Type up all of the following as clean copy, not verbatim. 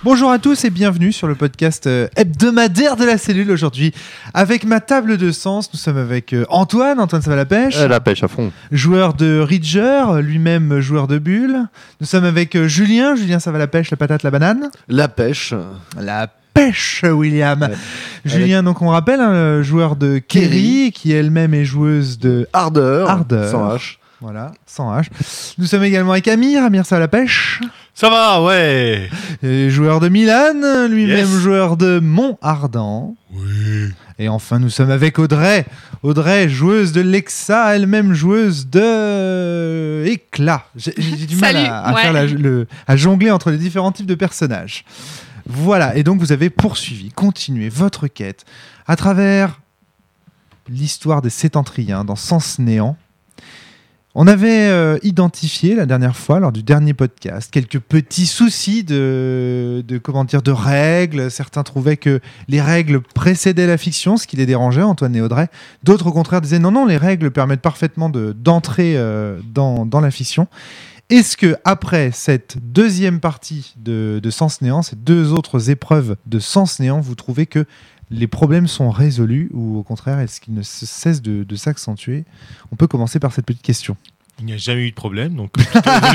Bonjour à tous et bienvenue sur le podcast hebdomadaire de la cellule aujourd'hui. Avec ma table de sens, nous sommes avec Antoine. Antoine, ça va la pêche ? La pêche à fond. Joueur de Ridger, lui-même joueur de Bulle. Nous sommes avec Julien. Julien, ça va la pêche, la patate, la banane ? La pêche. La pêche, William. Ouais. Julien, donc on rappelle, joueur de Kerry, qui elle-même est joueuse de Ardeur. Sans H. Voilà, sans H. Nous sommes également avec Amir. Amir, ça va la pêche ? Ça va, ouais. Et joueur de Milan, lui-même Yes. joueur de Mont-Ardent. Oui. Et enfin, nous sommes avec Audrey. Audrey, joueuse de Lexa, elle-même joueuse de Éclat. J'ai du mal à faire à jongler entre les différents types de personnages. Voilà, et donc vous avez poursuivi, continué votre quête à travers l'histoire des Sétentriens dans Sens Néant. On avait identifié la dernière fois, lors du dernier podcast, quelques petits soucis de règles. Certains trouvaient que les règles précédaient la fiction, ce qui les dérangeait, Antoine et Audrey. D'autres, au contraire, disaient non, les règles permettent parfaitement d'entrer dans la fiction. Est-ce que après cette deuxième partie de Sens Néant, ces deux autres épreuves de Sens Néant, vous trouvez que les problèmes sont résolus ou au contraire, est-ce qu'ils ne cessent de s'accentuer ? On peut commencer par cette petite question. Il n'y a jamais eu de problème, donc tout est résolu.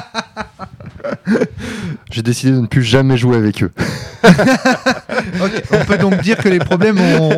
J'ai décidé de ne plus jamais jouer avec eux. Okay, on peut donc dire que les problèmes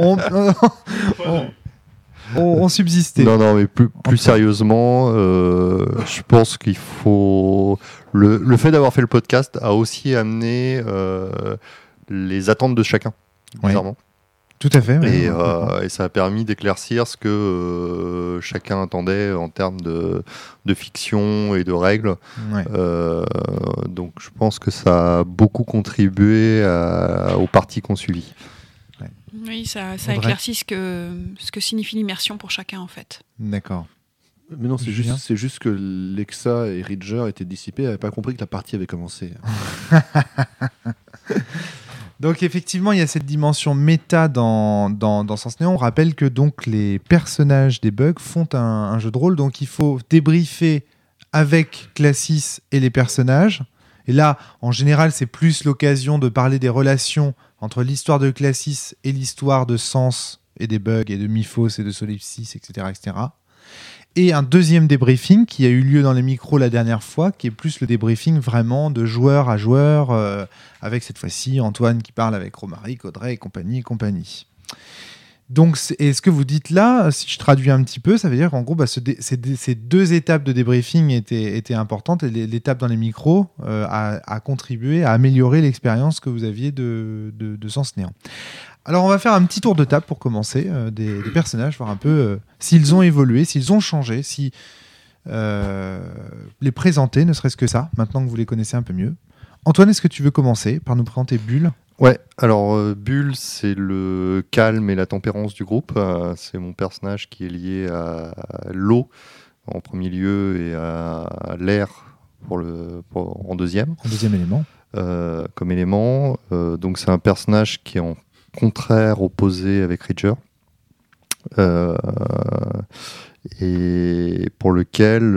ont subsisté. Non, mais plus sérieusement, je pense qu'il faut... Le fait d'avoir fait le podcast a aussi amené les attentes de chacun, bizarrement. Ouais. Tout à fait. Et ça a permis d'éclaircir ce que chacun attendait en termes de fiction et de règles. Ouais. Donc je pense que ça a beaucoup contribué aux parties qu'on suivit. Ouais. Oui, ça éclaircit ce que signifie l'immersion pour chacun en fait. D'accord. Mais non, c'est juste que Lexa et Ridger étaient dissipés, ils n'avaient pas compris que la partie avait commencé. Donc effectivement, il y a cette dimension méta dans Sens Néant. On rappelle que donc les personnages des bugs font un jeu de rôle, donc il faut débriefer avec Classis et les personnages. Et là, en général, c'est plus l'occasion de parler des relations entre l'histoire de Classis et l'histoire de Sens et des bugs et de Myphos et de Solipsis, etc., etc. Et un deuxième débriefing qui a eu lieu dans les micros la dernière fois, qui est plus le débriefing vraiment de joueur à joueur, avec cette fois-ci Antoine qui parle avec Romaric, Audrey et compagnie. Donc, et ce que vous dites là, si je traduis un petit peu, ça veut dire qu'en gros, ces deux étapes de débriefing étaient importantes, et l'étape dans les micros a contribué à améliorer l'expérience que vous aviez de Sens Néant. Alors, on va faire un petit tour de table pour commencer, des personnages, voir un peu s'ils ont évolué, s'ils ont changé, si les présenter, ne serait-ce que ça, maintenant que vous les connaissez un peu mieux. Antoine, est-ce que tu veux commencer par nous présenter Bulle ? Ouais, alors Bulle, c'est le calme et la tempérance du groupe. C'est mon personnage qui est lié à l'eau en premier lieu et à l'air en deuxième. En deuxième élément. Comme élément. Donc c'est un personnage qui est en contraire opposé avec Ridger, et pour lequel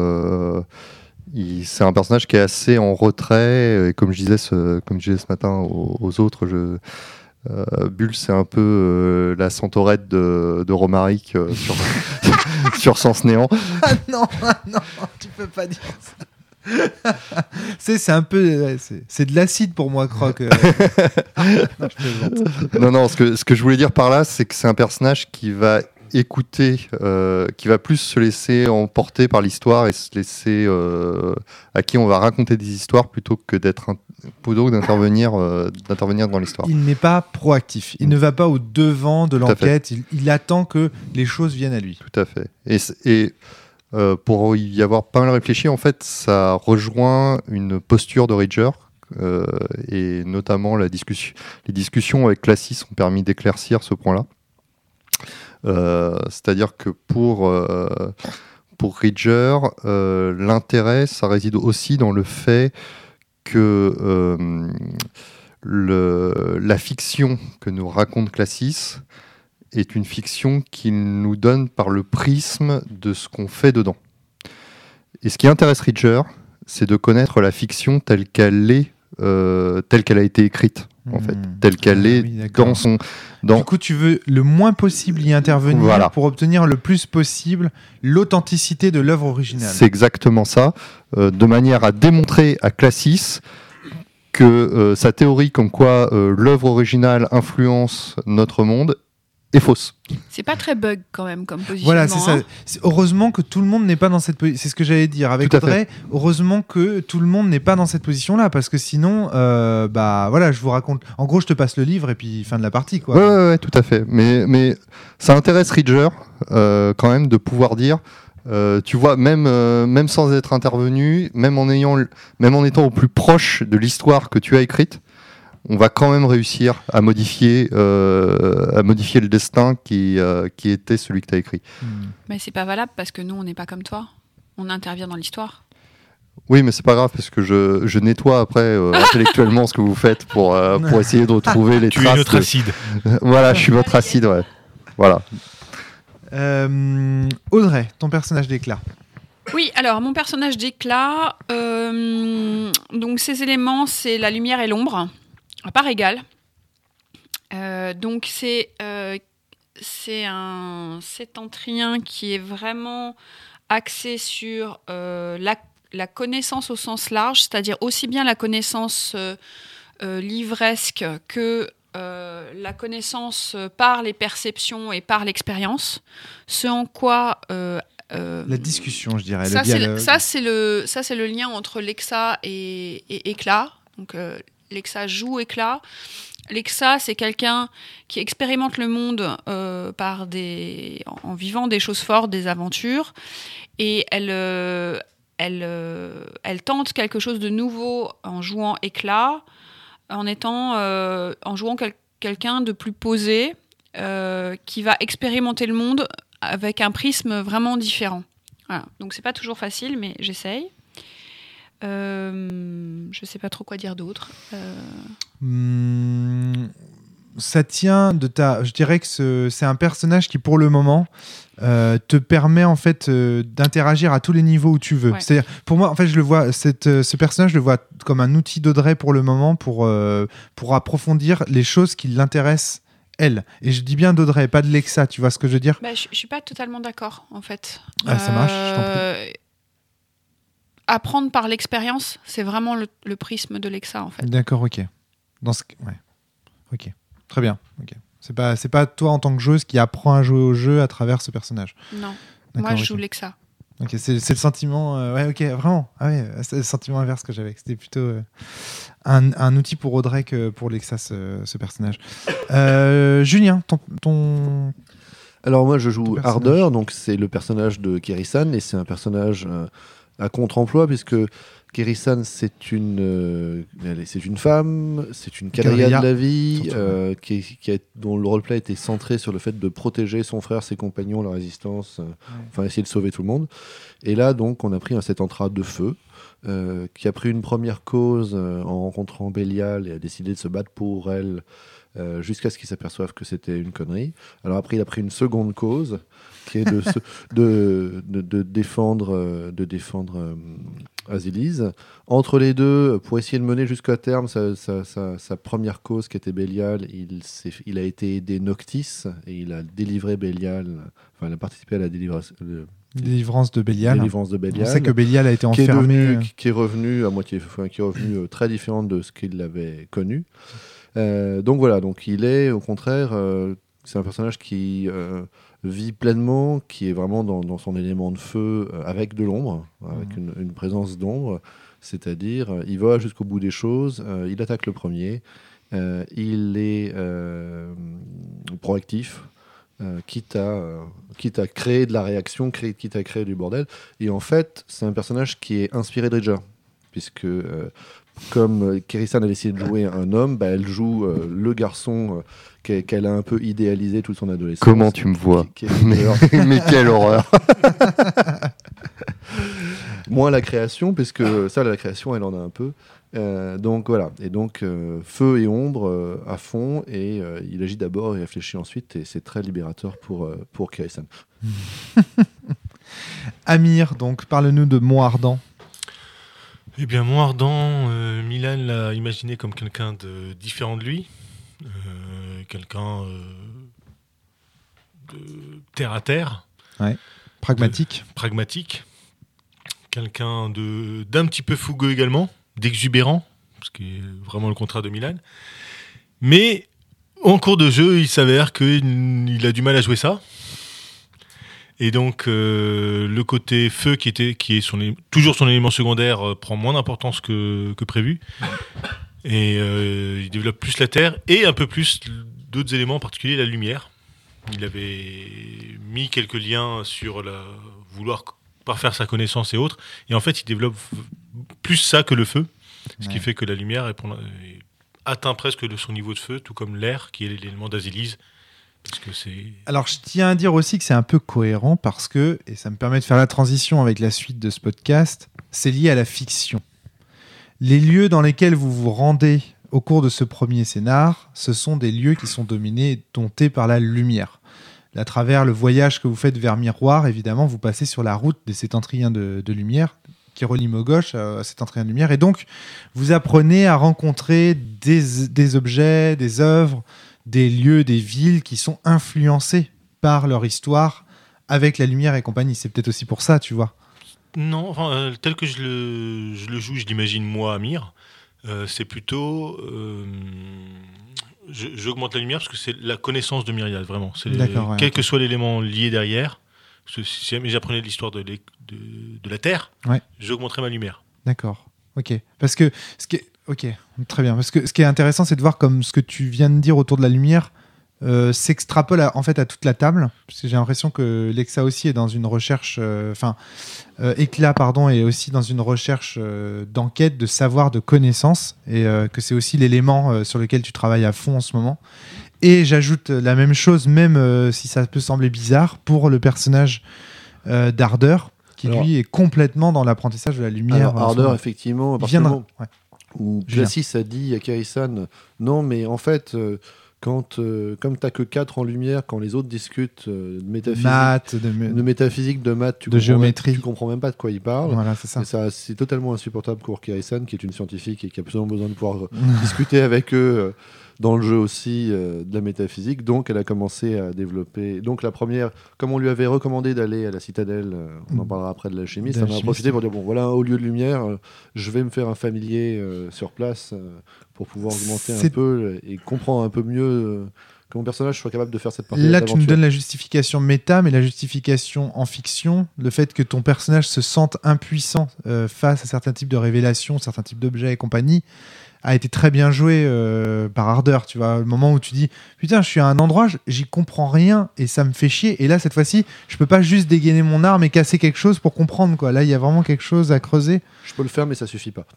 c'est un personnage qui est assez en retrait, et comme je disais ce matin aux autres, Bulle, c'est un peu la Centaurette de Romaric sur Sens Néant. Ah non, tu peux pas dire ça. C'est un peu, c'est de l'acide pour moi, Croc. Non, je plaisante. Non, ce que je voulais dire par là, c'est que c'est un personnage qui va écouter, qui va plus se laisser emporter par l'histoire et se laisser, à qui on va raconter des histoires plutôt que d'intervenir dans l'histoire. Il n'est pas proactif, il ne va pas au devant de l'enquête, il attend que les choses viennent à lui. Tout à fait. Et pour y avoir pas mal réfléchi, en fait, ça rejoint une posture de Ridger, et notamment les discussions avec Classis ont permis d'éclaircir ce point-là. C'est-à-dire que pour Ridger, l'intérêt, ça réside aussi dans le fait que la fiction que nous raconte Classis est une fiction qu'il nous donne par le prisme de ce qu'on fait dedans. Et ce qui intéresse Ridger, c'est de connaître la fiction telle qu'elle est telle qu'elle a été écrite, en fait, telle qu'elle est oui, d'accord. dans son... Du coup, tu veux le moins possible y intervenir Voilà. pour obtenir le plus possible l'authenticité de l'œuvre originale. C'est exactement ça, de manière à démontrer à Classis que sa théorie comme quoi l'œuvre originale influence notre monde est fausse. C'est pas très bug quand même comme positionnement. Voilà, c'est ça. hein. Heureusement que tout le monde n'est pas dans cette position. C'est ce que j'allais dire avec Tout à fait. Audrey. Heureusement que tout le monde n'est pas dans cette position-là, parce que sinon, voilà, je vous raconte. En gros, je te passe le livre et puis fin de la partie, quoi. Ouais, tout à fait. Mais ça intéresse Ridger quand même de pouvoir dire, tu vois, même sans être intervenu, même en étant au plus proche de l'histoire que tu as écrite, on va quand même réussir à modifier le destin qui était celui que tu as écrit. Mais c'est pas valable parce que nous, on n'est pas comme toi. On intervient dans l'histoire. Oui, mais c'est pas grave parce que je nettoie après intellectuellement ce que vous faites pour essayer de retrouver les Tu es traces. notre acide. Voilà, je suis votre acide, ouais. Voilà. Audrey, ton personnage d'éclat. Oui, alors mon personnage d'éclat, donc ces éléments, c'est la lumière et l'ombre, à part égale. Donc c'est un septentrien qui est vraiment axé sur la connaissance au sens large, c'est-à-dire aussi bien la connaissance livresque que la connaissance par les perceptions et par l'expérience, ce en quoi La discussion, je dirais. ça, le dialogue. c'est le lien entre Lexa et éclat. Donc, Lexa joue éclat. Lexa, c'est quelqu'un qui expérimente le monde en vivant des choses fortes, des aventures. Et elle tente quelque chose de nouveau en jouant éclat, en jouant quelqu'un de plus posé, qui va expérimenter le monde avec un prisme vraiment différent. Voilà. Donc c'est pas toujours facile, mais j'essaye. Je sais pas trop quoi dire d'autre. Ça tient de ta. Je dirais que c'est un personnage qui, pour le moment, te permet en fait d'interagir à tous les niveaux où tu veux. Ouais. C'est-à-dire, pour moi, en fait, je le vois. Ce personnage, je le vois comme un outil d'Audrey pour le moment pour approfondir les choses qui l'intéressent. Elle. Et je dis bien d'Audrey, pas de Lexa, tu vois ce que je veux dire ? Je suis pas totalement d'accord, en fait. Ah, ça marche, je t'en prie. Apprendre par l'expérience, c'est vraiment le prisme de Lexa, en fait. D'accord, ok. Ouais. Ok. Très bien. Ok. C'est pas toi en tant que joueuse qui apprend à jouer au jeu à travers ce personnage. Non. D'accord, Moi, je ok. joue Lexa. Ok, c'est le sentiment. Ouais, ok, vraiment. Ah ouais, c'est le sentiment inverse que j'avais. C'était plutôt un outil pour Audrey que pour Lexa, ce personnage. Julien, ton. Alors moi je Ton joue personnage. Ardeur, donc c'est le personnage de Keri-san et c'est un personnage à contre-emploi puisque Keri-san c'est une femme, c'est une quadrilla Quadrilla, de la vie surtout. dont le roleplay était centré sur le fait de protéger son frère, ses compagnons, la résistance, enfin essayer de sauver tout le monde. Et là donc on a pris un Septentrat de feu qui a pris une première cause en rencontrant Bélial et a décidé de se battre pour elle jusqu'à ce qu'il s'aperçoive que c'était une connerie. Alors après, il a pris une seconde cause, qui est de défendre Azilise. Entre les deux, pour essayer de mener jusqu'à terme sa première cause, qui était Bélial, il a été aidé Noctis, et il a délivré Bélial, enfin, il a participé à la délivrance Délivrance de Bélial. de Bélial. On sait que Bélial a été qui est enfermé. qui est revenu à moitié, qui est revenu très différent de ce qu'il avait connu. Donc voilà, donc il est au contraire, c'est un personnage qui vit pleinement, qui est vraiment dans son élément de feu avec de l'ombre, avec une présence d'ombre, c'est-à-dire il va jusqu'au bout des choses, il attaque le premier, il est proactif. Quitte à créer de la réaction, quitte à créer du bordel. Et en fait, c'est un personnage qui est inspiré de Ridger, puisque comme Keri-san a décidé de jouer un homme, elle joue le garçon qu'elle a un peu idéalisé toute son adolescence. Comment tu me vois qui est Mais quelle horreur. Moins la création, parce que ça, la création, elle en a un peu. Donc voilà, et donc feu et ombre à fond, et il agit d'abord et réfléchit ensuite, et c'est très libérateur pour Keri-san. Amir, donc parle-nous de Mont Ardent. Eh bien, mon ardent, Milan l'a imaginé comme quelqu'un de différent de lui, quelqu'un de terre à terre, Pragmatique. pragmatique, quelqu'un d'un petit peu fougueux également, d'exubérant, ce qui est vraiment le contraire de Milan. Mais en cours de jeu, il s'avère qu'il a du mal à jouer ça. Et donc, le côté feu, qui est toujours son élément secondaire, prend moins d'importance que prévu. Et il développe plus la terre et un peu plus d'autres éléments, en particulier la lumière. Il avait mis quelques liens sur vouloir parfaire sa connaissance et autres. Et en fait, il développe plus ça que le feu. Ce qui fait que la lumière atteint presque son niveau de feu, tout comme l'air, qui est l'élément d'Azélise. Alors, je tiens à dire aussi que c'est un peu cohérent parce que, et ça me permet de faire la transition avec la suite de ce podcast, c'est lié à la fiction. Les lieux dans lesquels vous vous rendez au cours de ce premier scénar, ce sont des lieux qui sont dominés et domptés par la lumière. À travers le voyage que vous faites vers Miroir, évidemment, vous passez sur la route des Septentriens de lumière qui relie Mogosh à Septentriens de lumière. Et donc, vous apprenez à rencontrer des objets, des œuvres, des lieux, des villes qui sont influencés par leur histoire avec la lumière et compagnie. C'est peut-être aussi pour ça, tu vois. Non, enfin, tel que je le joue, je l'imagine moi, Amir. C'est plutôt... j'augmente la lumière parce que c'est la connaissance de Myriad, vraiment. Quel que soit l'élément lié derrière, si jamais j'apprenais l'histoire de la Terre, j'augmenterais ma lumière. D'accord, ok. Parce que... Ok, très bien. Parce que ce qui est intéressant, c'est de voir comme ce que tu viens de dire autour de la lumière s'extrapole à toute la table. Parce que j'ai l'impression que Lexa aussi est dans une recherche... Éclat, est aussi dans une recherche d'enquête, de savoir, de connaissance. Et que c'est aussi l'élément sur lequel tu travailles à fond en ce moment. Et j'ajoute la même chose, même si ça peut sembler bizarre, pour le personnage d'Ardeur, qui lui est complètement dans l'apprentissage de la lumière. Alors, Ardeur, effectivement, à partir du moment où Glacis a dit à Kaisan, non, mais en fait, comme t'as que 4 en lumière, quand les autres discutent de métaphysique, de métaphysique, de maths, de géométrie, tu comprends même pas de quoi ils parlent. Voilà, c'est ça. Et ça, c'est totalement insupportable pour Kaisan, qui est une scientifique et qui a absolument besoin de pouvoir discuter avec eux. Dans le jeu aussi de la métaphysique, donc elle a commencé à développer. Donc la première, comme on lui avait recommandé d'aller à la citadelle, on en parlera après de l'alchimie, ça m'a profité pour dire bon voilà un haut lieu de lumière, je vais me faire un familier sur place pour pouvoir augmenter un peu et comprendre un peu mieux que mon personnage soit capable de faire cette partie. Là tu me donnes la justification méta, mais la justification en fiction, le fait que ton personnage se sente impuissant face à certains types de révélations, certains types d'objets et compagnie, a été très bien joué par Ardeur, tu vois, le moment où tu dis putain, je suis à un endroit, j'y comprends rien et ça me fait chier, et là cette fois-ci je peux pas juste dégainer mon arme et casser quelque chose pour comprendre, quoi. Là il y a vraiment quelque chose à creuser. Je peux le faire mais ça suffit pas.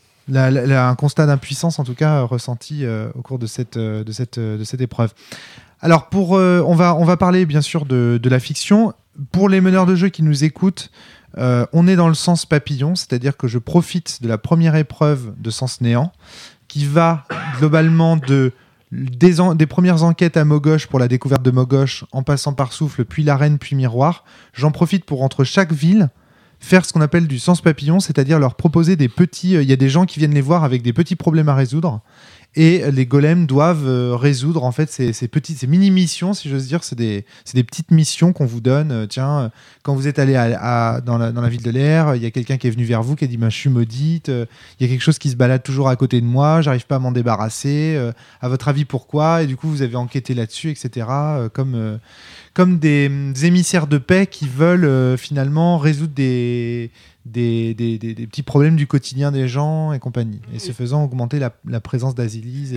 Un constat d'impuissance en tout cas ressenti au cours de cette épreuve. Alors on va parler bien sûr de la fiction. Pour les meneurs de jeu qui nous écoutent, on est dans le sens papillon, c'est-à-dire que je profite de la première épreuve de Sens Néant, qui va globalement des premières enquêtes à Mogosh pour la découverte de Mogosh, en passant par Souffle, puis l'Arène, puis Miroir. J'en profite pour, entre chaque ville, faire ce qu'on appelle du sens papillon, c'est-à-dire leur proposer des petits... Il y a des gens qui viennent les voir avec des petits problèmes à résoudre, et les golems doivent résoudre en fait ces mini-missions, si j'ose dire. C'est des petites missions qu'on vous donne. Tiens, quand vous êtes allé dans la ville de l'air, il y a quelqu'un qui est venu vers vous qui a dit je suis maudite, il y a quelque chose qui se balade toujours à côté de moi, j'arrive pas à m'en débarrasser, à votre avis pourquoi? Et du coup vous avez enquêté là-dessus, etc. Comme des émissaires de paix qui veulent finalement résoudre des petits problèmes du quotidien des gens et compagnie, et ce faisant augmenter la présence d'Azélise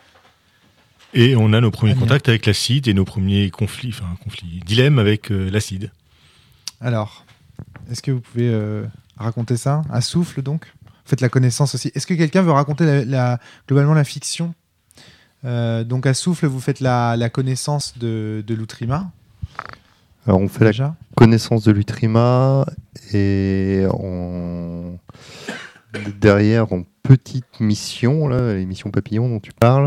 et on a nos premiers contacts avec l'acide et nos premiers dilemmes avec l'acide. Alors, est-ce que vous pouvez raconter ça à Souffle, donc faites la connaissance aussi. Est-ce que quelqu'un veut raconter globalement la fiction? Donc à Souffle, vous faites la connaissance de l'Outrima. Alors on fait la connaissance de l'Utrima et derrière en petite mission, là, les missions papillons dont tu parles,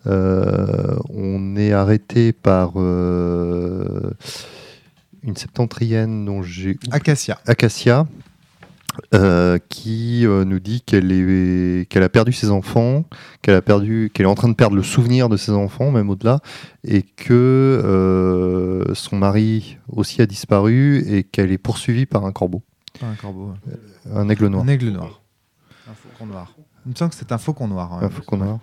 on est arrêté par une septentrienne dont j'ai Acacia, qui nous dit qu'elle a perdu ses enfants, qu'elle est en train de perdre le souvenir de ses enfants, même au-delà, et que son mari aussi a disparu et qu'elle est poursuivie par un corbeau. Pas un corbeau. Un aigle noir. Un aigle noir. Un faucon noir. Il me semble que c'est un faucon noir. Un faucon noir.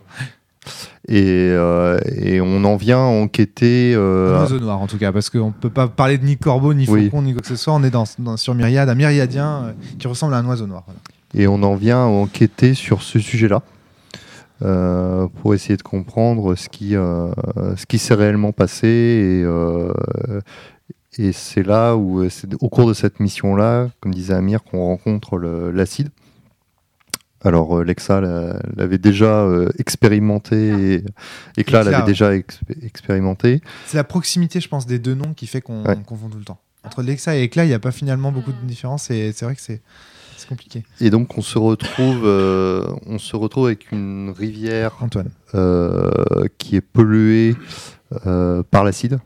Et on en vient à enquêter. Un oiseau noir en tout cas, parce qu'on ne peut pas parler de ni corbeau, ni faucon, ni quoi que ce soit. On est sur Myriade, un myriadien qui ressemble à un oiseau noir. Voilà. Et on en vient à enquêter sur ce sujet-là pour essayer de comprendre ce qui s'est réellement passé. Et c'est là où, c'est au cours de cette mission-là, comme disait Amir, qu'on rencontre l'acide. Alors, Lexa l'avait déjà expérimenté et Cla l'avait déjà expérimenté. C'est la proximité, je pense, des deux noms qui fait qu'on confond tout le temps. Entre Lexa et Ekla, il n'y a pas finalement beaucoup de différence et c'est vrai que c'est compliqué. Et donc, on se retrouve avec une rivière Antoine. qui est polluée par l'acide.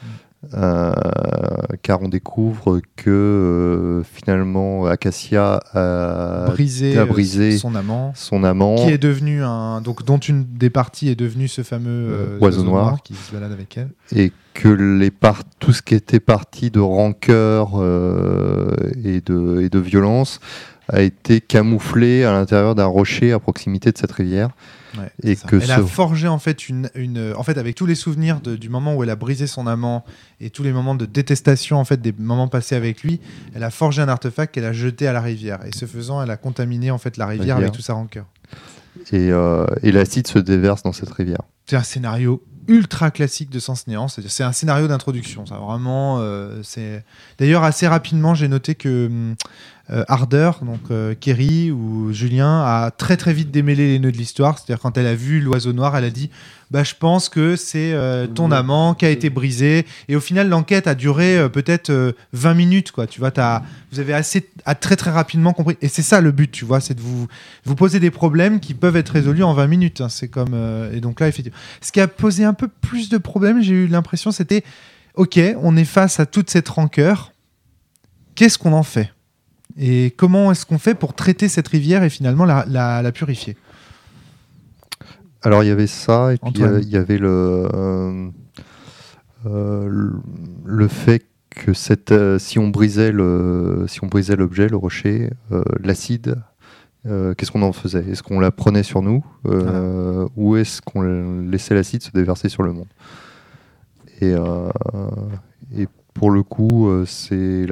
Car on découvre que finalement Acacia a brisé son amant, qui est devenu dont une des parties est devenu ce fameux oiseau noir qui se balade avec elle, et que tout ce qui était parti de rancœur et de violence a été camouflé à l'intérieur d'un rocher à proximité de cette rivière. Ouais, et que elle a forgé en fait en fait avec tous les souvenirs du moment où elle a brisé son amant et tous les moments de détestation en fait des moments passés avec lui, elle a forgé un artefact qu'elle a jeté à la rivière et ce faisant elle a contaminé en fait la rivière avec toute sa rancœur. Et l'acide se déverse dans cette rivière. C'est un scénario ultra classique de Sens Néant, c'est un scénario d'introduction, ça vraiment c'est d'ailleurs assez rapidement j'ai noté que Harder, donc Kerry ou Julien a très très vite démêlé les nœuds de l'histoire, c'est-à-dire quand elle a vu l'oiseau noir, elle a dit je pense que c'est ton amant qui a été brisé et au final l'enquête a duré peut-être 20 minutes quoi, tu vois, vous avez très très rapidement compris et c'est ça le but, tu vois, c'est de vous poser des problèmes qui peuvent être résolus en 20 minutes, hein. C'est comme et donc là effectivement, ce qui a posé un peu plus de problèmes, j'ai eu l'impression c'était OK, on est face à toute cette rancœur, qu'est-ce qu'on en fait? Et comment est-ce qu'on fait pour traiter cette rivière et finalement la purifier? Alors il y avait ça, et puis Antoine. il y avait le fait que si on brisait l'objet, le rocher, l'acide, qu'est-ce qu'on en faisait? Est-ce qu'on la prenait sur nous ou est-ce qu'on laissait l'acide se déverser sur le monde? Et pour le coup, c'est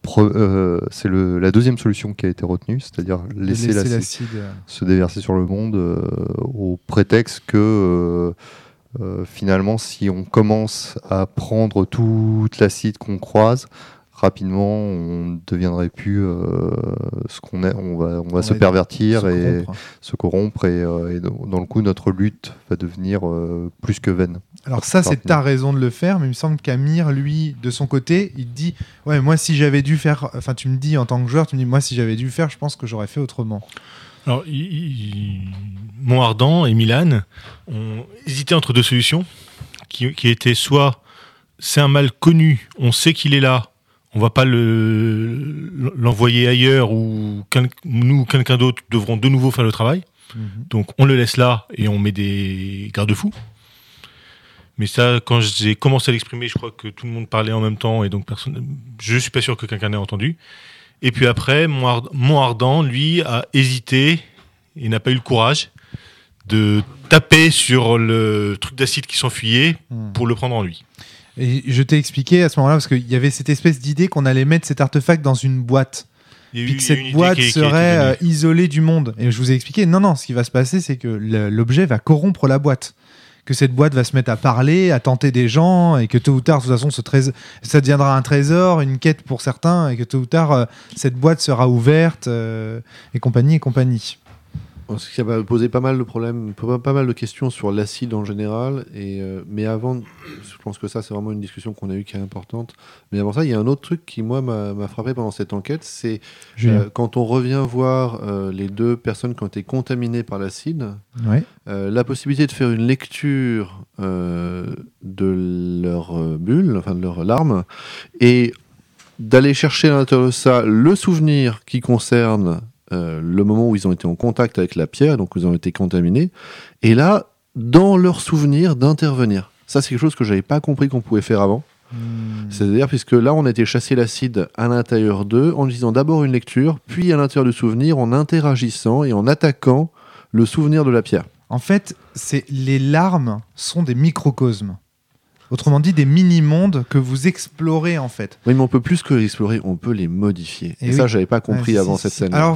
la deuxième solution qui a été retenue, c'est-à-dire laisser l'acide se déverser sur le monde au prétexte que finalement, si on commence à prendre toute l'acide qu'on croise, rapidement, on ne deviendrait plus ce qu'on est. On va se pervertir et se corrompre. Et dans le coup, notre lutte va devenir plus que vaine. Alors ça, c'est ta raison de le faire, mais il me semble qu'Amir, lui, de son côté, il te dit « Ouais, moi, si j'avais dû faire... » Enfin, tu me dis, en tant que joueur, tu me dis « Moi, si j'avais dû faire, je pense que j'aurais fait autrement. » Alors, Montardant et Milan ont hésité entre deux solutions qui étaient soit c'est un mal connu, on sait qu'il est là, on va pas l'envoyer ailleurs ou nous ou quelqu'un d'autre devront de nouveau faire le travail. Donc on le laisse là et on met des garde-fous. Mais ça, quand j'ai commencé à l'exprimer, je crois que tout le monde parlait en même temps et donc je suis pas sûr que quelqu'un n'ait entendu. Et puis après, Montardant, lui, a hésité et n'a pas eu le courage de taper sur le truc d'acide qui s'enfuyait pour le prendre en lui. Et je t'ai expliqué à ce moment-là, parce qu'il y avait cette espèce d'idée qu'on allait mettre cet artefact dans une boîte. Puis que cette boîte serait isolée du monde. Et je vous ai expliqué, non, ce qui va se passer, c'est que l'objet va corrompre la boîte. Que cette boîte va se mettre à parler, à tenter des gens, et que tôt ou tard, de toute façon, ça deviendra un trésor, une quête pour certains, et que tôt ou tard, cette boîte sera ouverte, et compagnie. Ça va poser pas mal de problèmes, pas mal de questions sur l'acide en général. Mais avant, je pense que ça, c'est vraiment une discussion qu'on a eue qui est importante. Mais avant ça, il y a un autre truc qui, moi, m'a frappé pendant cette enquête. C'est quand on revient voir les deux personnes qui ont été contaminées par l'acide, la possibilité de faire une lecture de leur bulle, enfin de leur larme, et d'aller chercher à l'intérieur de ça le souvenir qui concerne le moment où ils ont été en contact avec la pierre, donc où ils ont été contaminés, et là, dans leur souvenir, d'intervenir. Ça, c'est quelque chose que je n'avais pas compris qu'on pouvait faire avant. C'est-à-dire, puisque là, on a été chasser l'acide à l'intérieur d'eux, en utilisant d'abord une lecture, puis à l'intérieur du souvenir, en interagissant et en attaquant le souvenir de la pierre. En fait, les larmes sont des microcosmes. Autrement dit, des mini-mondes que vous explorez, en fait. Oui, mais on peut plus que les explorer, on peut les modifier. Et ça, j'avais pas compris avant cette scène. Alors,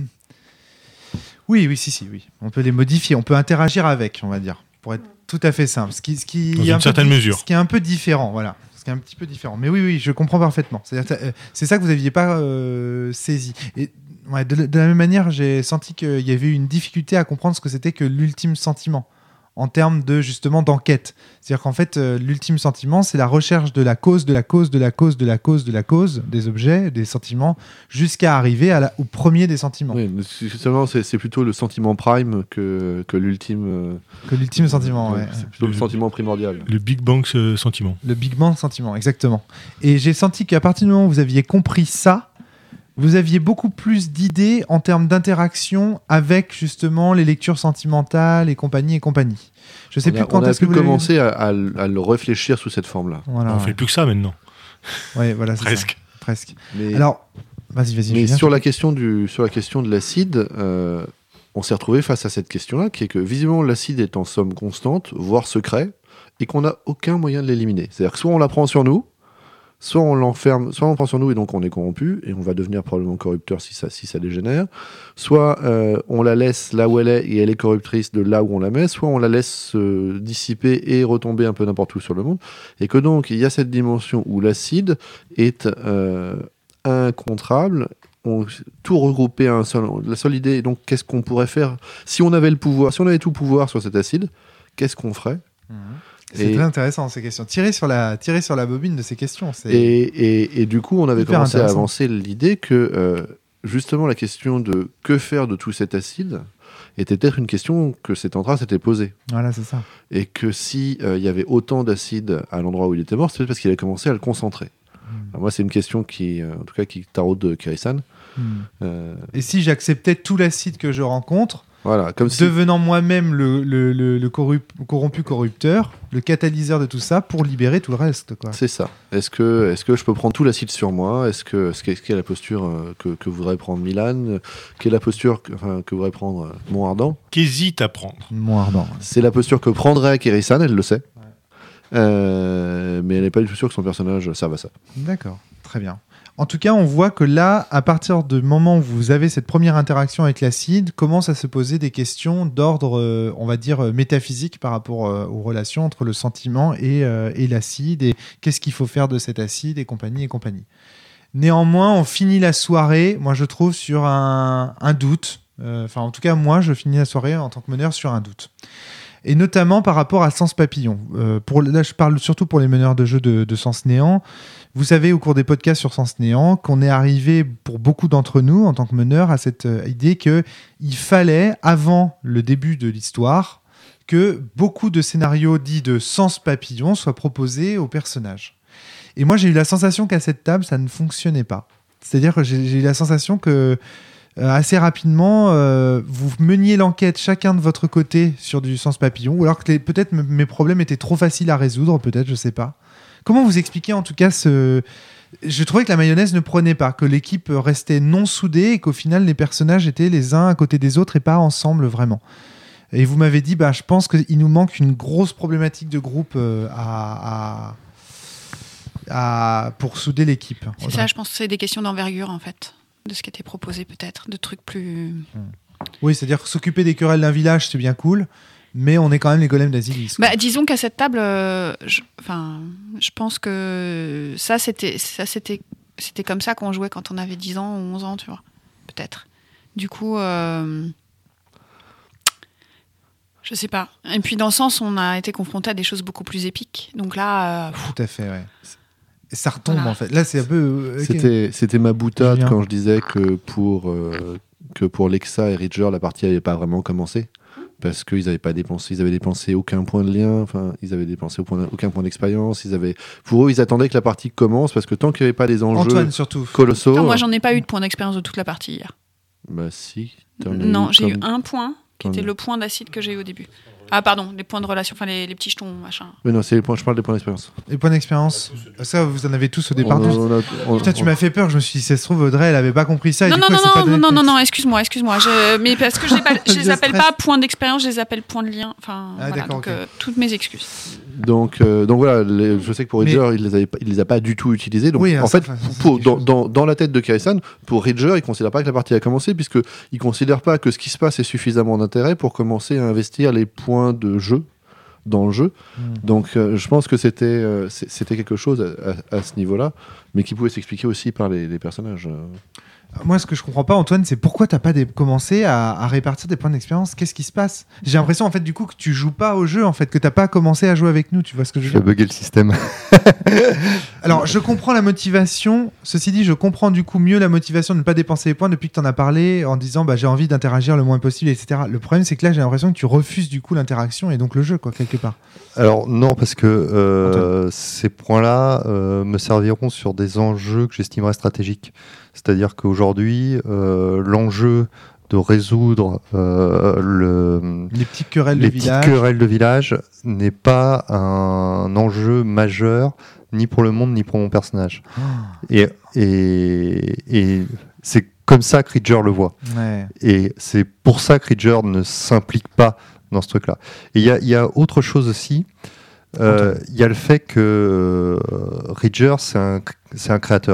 oui. On peut les modifier, on peut interagir avec, on va dire, pour être tout à fait simple. Ce qui dans une certaine mesure. Ce qui est un peu différent, voilà. Ce qui est un petit peu différent. Mais oui, je comprends parfaitement. C'est ça que vous n'aviez pas saisi. Et de la même manière, j'ai senti qu'il y avait eu une difficulté à comprendre ce que c'était que l'ultime sentiment, en termes de, justement, d'enquête. C'est-à-dire qu'en fait, l'ultime sentiment, c'est la recherche de la cause, de la cause, de la cause, de la cause, de la cause des objets, des sentiments, jusqu'à arriver au premier des sentiments. Oui, mais justement, c'est plutôt le sentiment prime que l'ultime... que l'ultime sentiment, ouais. C'est plutôt le sentiment primordial. Le Big Bang sentiment. Le Big Bang sentiment, exactement. Et j'ai senti qu'à partir du moment où vous aviez compris ça, vous aviez beaucoup plus d'idées en termes d'interaction avec justement les lectures sentimentales et compagnie. Je sais plus quand est-ce que vous l'avez commencé à le réfléchir sous cette forme-là. Voilà, on fait plus que ça maintenant. Ouais, voilà, c'est Presque. ça. Presque. Mais, alors, vas-y. Mais sur la question de l'acide, on s'est retrouvé face à cette question-là, qui est que visiblement l'acide est en somme constante, voire secret, et qu'on n'a aucun moyen de l'éliminer. C'est-à-dire que soit on la prend sur nous, soit on l'enferme, soit on prend sur nous et donc on est corrompu et on va devenir probablement corrupteur si ça dégénère, soit on la laisse là où elle est et elle est corruptrice de là où on la met, soit on la laisse se dissiper et retomber un peu n'importe où sur le monde, et que donc il y a cette dimension où l'acide est incontrôlable, tout regroupé à la seule idée. Donc qu'est-ce qu'on pourrait faire si on avait le pouvoir, si on avait tout pouvoir sur cet acide, qu'est-ce qu'on ferait? C'est très intéressant ces questions. Tirer sur la bobine de ces questions. Et du coup, on avait commencé à avancer l'idée que justement la question de que faire de tout cet acide était peut-être une question que cet Anthra s'était posée. Voilà, c'est ça. Et que si il y avait autant d'acide à l'endroit où il était mort, c'était parce qu'il a commencé à le concentrer. Alors moi, c'est une question qui taraude Kérisan. Et si j'acceptais tout l'acide que je rencontre, voilà, comme devenant moi-même le corrompu corrupteur, le catalyseur de tout ça pour libérer tout le reste, quoi. C'est ça. Est-ce que je peux prendre tout l'acide sur moi? Est-ce quelle est la posture que voudrait prendre Milan? Quelle est la posture que voudrait prendre Montardant? Qu'hésite à prendre Montardant. C'est la posture que prendrait Kérisan, elle le sait. Ouais. Mais elle n'est pas du tout sûre que son personnage serve à ça. D'accord, très bien. En tout cas, on voit que là, à partir du moment où vous avez cette première interaction avec l'acide, commencent à se poser des questions d'ordre, on va dire, métaphysique par rapport aux relations entre le sentiment et l'acide, et qu'est-ce qu'il faut faire de cet acide, et compagnie. Néanmoins, on finit la soirée, moi je trouve, sur un doute. En tout cas, moi, je finis la soirée en tant que meneur sur un doute. Et notamment par rapport à Sens Papillon. Là, je parle surtout pour les meneurs de jeux de Sens Néant. Vous savez, au cours des podcasts sur Sens Néant, qu'on est arrivé, pour beaucoup d'entre nous, en tant que meneurs, à cette idée qu'il fallait, avant le début de l'histoire, que beaucoup de scénarios dits de Sens Papillon soient proposés aux personnages. Et moi, j'ai eu la sensation qu'à cette table, ça ne fonctionnait pas. C'est-à-dire que j'ai eu la sensation que assez rapidement, vous meniez l'enquête chacun de votre côté sur du Sens Papillon, ou alors que peut-être mes problèmes étaient trop faciles à résoudre, peut-être, je sais pas. Comment vous expliquez en tout cas Je trouvais que la mayonnaise ne prenait pas, que l'équipe restait non soudée et qu'au final les personnages étaient les uns à côté des autres et pas ensemble vraiment. Et vous m'avez dit, je pense qu'il nous manque une grosse problématique de groupe pour souder l'équipe. C'est ça, je pense que c'est des questions d'envergure en fait, de ce qui était proposé peut-être, de trucs plus... Oui, c'est-à-dire que s'occuper des querelles d'un village, c'est bien cool. Mais on est quand même les golems d'Asilis. Disons qu'à cette table, je pense que ça c'était comme ça qu'on jouait quand on avait 10 ans ou 11 ans, tu vois, peut-être. Du coup, je sais pas. Et puis dans le sens, on a été confronté à des choses beaucoup plus épiques. Donc là... Tout à fait, ouais. Et ça retombe, en fait. Là, c'est un peu... C'était ma boutade quand je disais que pour Lexa et Ridger, la partie n'avait pas vraiment commencé. parce qu'ils n'avaient pas dépensé, ils avaient dépensé aucun point de lien, enfin, ils avaient dépensé aucun point d'expérience. Pour eux, ils attendaient que la partie commence, parce que tant qu'il n'y avait pas des enjeux Antoine, surtout. colossaux. Putain, moi, j'en ai pas eu de point d'expérience de toute la partie hier. Bah si. Non, j'ai eu un point qui était le point d'acide que j'ai eu au début. Ah pardon, les points de relation, enfin les petits jetons, machin. Oui, non, c'est les points, je parle des points d'expérience. Les points d'expérience, ça, vous en avez tous au départ. Putain, tu on- m'as fait peur. Je me suis dit, ça se trouve, Audrey, elle avait pas compris ça. Et Non, du non, coup, elle s'est pas donné de non, texte. excuse-moi. Mais parce que je les appelle pas points d'expérience, je les appelle points de lien. Enfin, Ah, voilà, d'accord, donc ok. toutes mes excuses. Donc voilà, je sais que pour Ridger, il les a pas du tout utilisés. Donc Oui, en ça, fait, ça, c'est quelque chose. dans la tête de Kaisan, pour Ridger, il considère pas que la partie a commencé, puisque il considère pas que ce qui se passe ait suffisamment d'intérêt pour commencer à investir les points de jeu dans le jeu. Donc je pense que c'était quelque chose à ce niveau-là, mais qui pouvait s'expliquer aussi par les personnages. Moi, ce que je comprends pas, Antoine, c'est pourquoi t'as pas commencé à répartir des points d'expérience. Qu'est-ce qui se passe? J'ai l'impression, en fait, du coup, que tu joues pas au jeu, en fait, que t'as pas commencé à jouer avec nous. Tu vois ce que je Je veux vais dire? bugger le système. Alors, je comprends la motivation. Ceci dit, je comprends du coup mieux la motivation de ne pas dépenser les points depuis que t'en as parlé, en disant, bah, j'ai envie d'interagir le moins possible, etc. Le problème, c'est que là, j'ai l'impression que tu refuses du coup l'interaction et donc le jeu, quoi, quelque part. Alors non, parce que ces points-là me serviront sur des enjeux que j'estimerais stratégiques. C'est-à-dire qu'aujourd'hui, l'enjeu de résoudre Les petites querelles les de petites village. querelles de village n'est pas un enjeu majeur, ni pour le monde, ni pour mon personnage. Et c'est comme ça que Ridger le voit. Ouais. Et c'est pour ça que Ridger ne s'implique pas dans ce truc-là. Et il y a autre chose aussi. Il y a le fait que Ridger, c'est un créateur.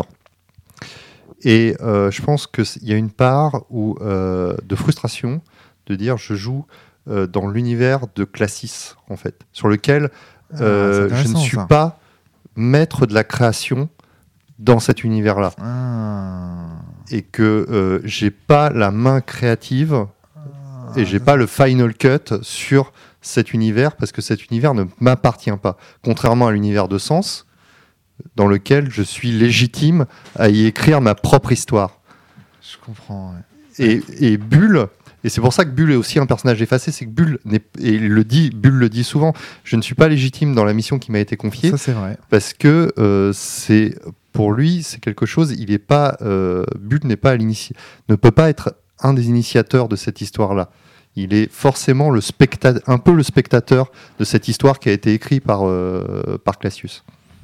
Et je pense qu'il y a une part de frustration de dire je joue dans l'univers de Classis, en fait, sur lequel C'est je ne intéressant, suis ça. pas maître de la création dans cet univers-là. Ah. Et que j'ai pas la main créative et j'ai pas le final cut sur cet univers parce que cet univers ne m'appartient pas. Contrairement à l'univers de Sens, dans lequel je suis légitime à y écrire ma propre histoire. Je comprends. Ouais. Et Bull, et c'est pour ça que Bull est aussi un personnage effacé, c'est que Bull Bull le dit souvent, je ne suis pas légitime dans la mission qui m'a été confiée Ça, c'est vrai. parce que pour lui, c'est quelque chose, il est pas, Bull n'est pas ne peut pas être un des initiateurs de cette histoire-là. Il est forcément un peu le spectateur de cette histoire qui a été écrite par Classius.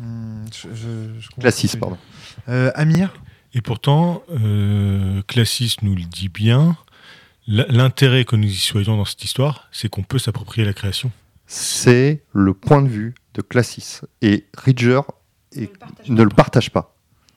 Je comprends Classis, ce que tu pardon. veux dire. Amir. Et pourtant, Classis nous le dit bien, l'intérêt que nous y soyons dans cette histoire, c'est qu'on peut s'approprier la création. C'est le point de vue de Classis. Et Ridger ne le partage pas.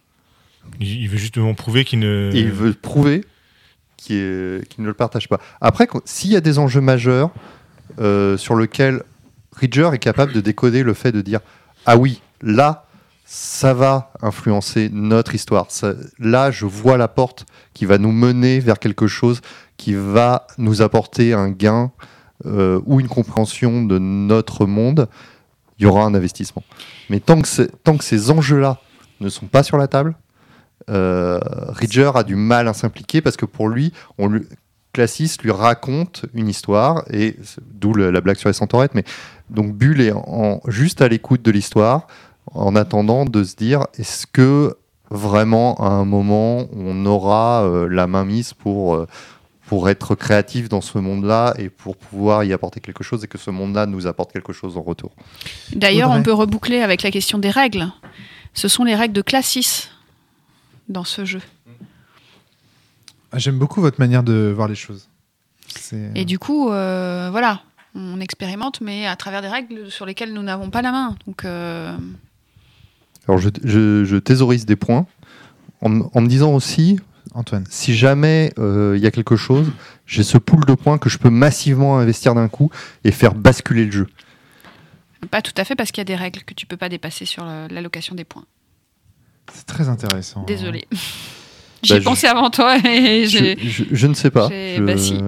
Il veut justement prouver qu'il ne... Et il veut prouver qu'il ne le partage pas. Après, s'il y a des enjeux majeurs sur lesquels Ridger est capable de décoder le fait de dire « Ah oui, là, ça va influencer notre histoire. Là, je vois la porte qui va nous mener vers quelque chose qui va nous apporter un gain ou une compréhension de notre monde. Il y aura un investissement. Mais tant que ces enjeux-là ne sont pas sur la table, Ridger a du mal à s'impliquer parce que pour lui, Classis lui raconte une histoire, et d'où la blague sur les centaurettes. Mais donc Bull est juste à l'écoute de l'histoire, en attendant de se dire est-ce que vraiment à un moment on aura la main mise pour être créatif dans ce monde-là et pour pouvoir y apporter quelque chose et que ce monde-là nous apporte quelque chose en retour. D'ailleurs, Audrey. on peut reboucler avec la question des règles. Ce sont les règles de Classis dans ce jeu. J'aime beaucoup votre manière de voir les choses. Et du coup, voilà, on expérimente, mais à travers des règles sur lesquelles nous n'avons pas la main. Donc, Alors je thésaurise des points en me disant aussi, Antoine. si jamais il y a quelque chose, j'ai ce pool de points que je peux massivement investir d'un coup et faire basculer le jeu. pas tout à fait, parce qu'il y a des règles que tu peux pas dépasser sur l'allocation des points. C'est très intéressant. Désolée. J'ai je- pensé avant toi et j'ai... Je ne sais pas. Bah si.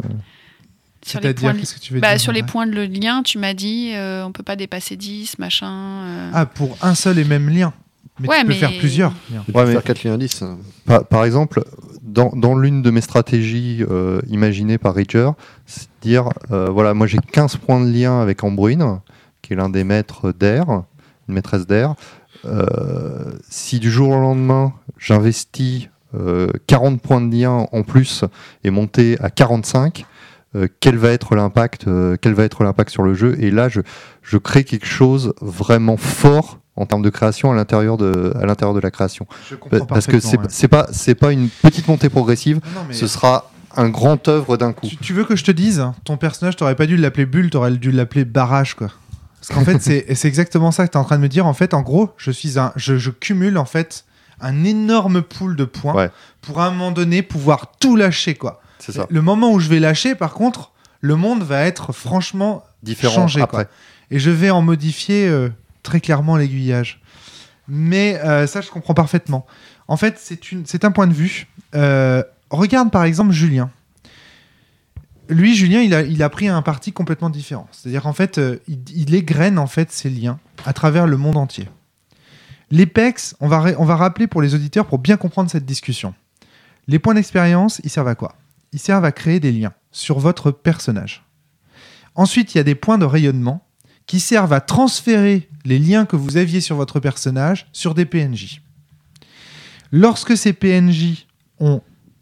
Sur les C'est-à-dire, points de- qu'est-ce que tu veux dire sur les ouais. points de lien, tu m'as dit on peut pas dépasser 10, machin. Ah, pour un seul et même lien. Mais Ouais, tu peux mais- faire plusieurs liens. Tu Ouais, peux mais- faire 4 liens 10. Par exemple, dans l'une de mes stratégies imaginées par Ridger, c'est de dire, voilà, moi j'ai 15 points de lien avec Ambruine, qui est l'un des maîtres d'air, une maîtresse d'air. Si du jour au lendemain, j'investis 40 points de lien en plus et monter à 45, quel va être l'impact sur le jeu? Et là, je crée quelque chose vraiment fort en termes de création à l'intérieur de la création. Je comprends Parce que c'est pas une petite montée progressive, Non, mais ce sera un grand œuvre d'un coup. tu veux que je te dise, ton personnage, t'aurais pas dû l'appeler Bulle, t'aurais dû l'appeler Barrage, quoi. Parce qu'en fait, c'est exactement ça que t'es en train de me dire. En fait, en gros, je cumule en fait un énorme pool de points pour à un moment donné pouvoir tout lâcher, quoi. C'est ça. Le moment où je vais lâcher, par contre, le monde va être franchement Différent changé, après. quoi. Et je vais en modifier très clairement l'aiguillage. Mais ça, je comprends parfaitement. En fait, c'est un point de vue. Regarde par exemple Julien. Lui, Julien, il a pris un parti complètement différent. C'est-à-dire qu'en fait, il égrène en fait ses liens à travers le monde entier. Les PEX, on va rappeler pour les auditeurs pour bien comprendre cette discussion. Les points d'expérience, ils servent à quoi? Ils servent à créer des liens sur votre personnage. Ensuite, il y a des points de rayonnement qui servent à transférer les liens que vous aviez sur votre personnage sur des PNJ. Lorsque ces PNJ ont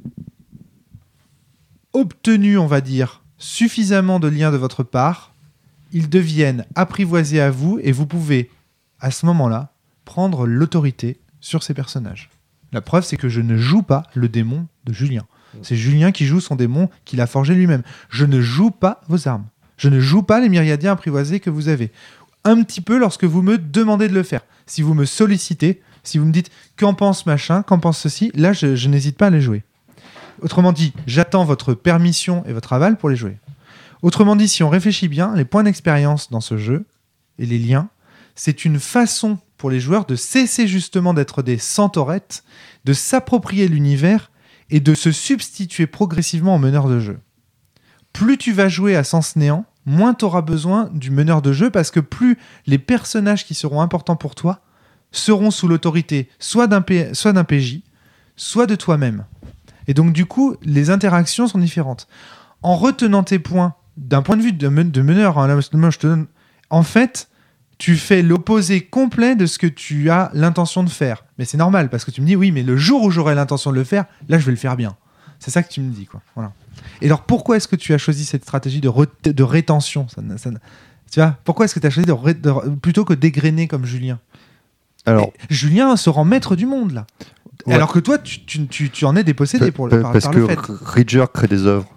obtenu, on va dire, suffisamment de liens de votre part, ils deviennent apprivoisés à vous et vous pouvez, à ce moment-là, prendre l'autorité sur ces personnages. La preuve, c'est que je ne joue pas le démon de Julien. C'est Julien qui joue son démon qu'il a forgé lui-même. Je ne joue pas vos armes. Je ne joue pas les myriadiens apprivoisés que vous avez. Un petit peu lorsque vous me demandez de le faire. Si vous me sollicitez, si vous me dites qu'en pense machin, qu'en pense ceci, là, je n'hésite pas à les jouer. Autrement dit, j'attends votre permission et votre aval pour les jouer. Autrement dit, si on réfléchit bien, les points d'expérience dans ce jeu et les liens, c'est une façon pour les joueurs de cesser justement d'être des centaurettes, de s'approprier l'univers et de se substituer progressivement au meneur de jeu. Plus tu vas jouer à Sens Néant, moins tu auras besoin du meneur de jeu parce que plus les personnages qui seront importants pour toi seront sous l'autorité soit d'un PJ, soit de toi-même. Et donc du coup, les interactions sont différentes. En retenant tes points d'un point de vue de meneur, hein, là, je te donne, en fait, tu fais l'opposé complet de ce que tu as l'intention de faire. Mais c'est normal, parce que tu me dis, oui, mais le jour où j'aurai l'intention de le faire, là, je vais le faire bien. C'est ça que tu me dis, quoi. Voilà. Et alors, pourquoi est-ce que tu as choisi cette stratégie de rétention? Tu vois, pourquoi est-ce que tu as choisi plutôt que d'égrener comme Julien? Alors, Julien se rend maître du monde, là. Ouais. Alors que toi, tu en es dépossédé par parce que le fait. Ridger crée des œuvres.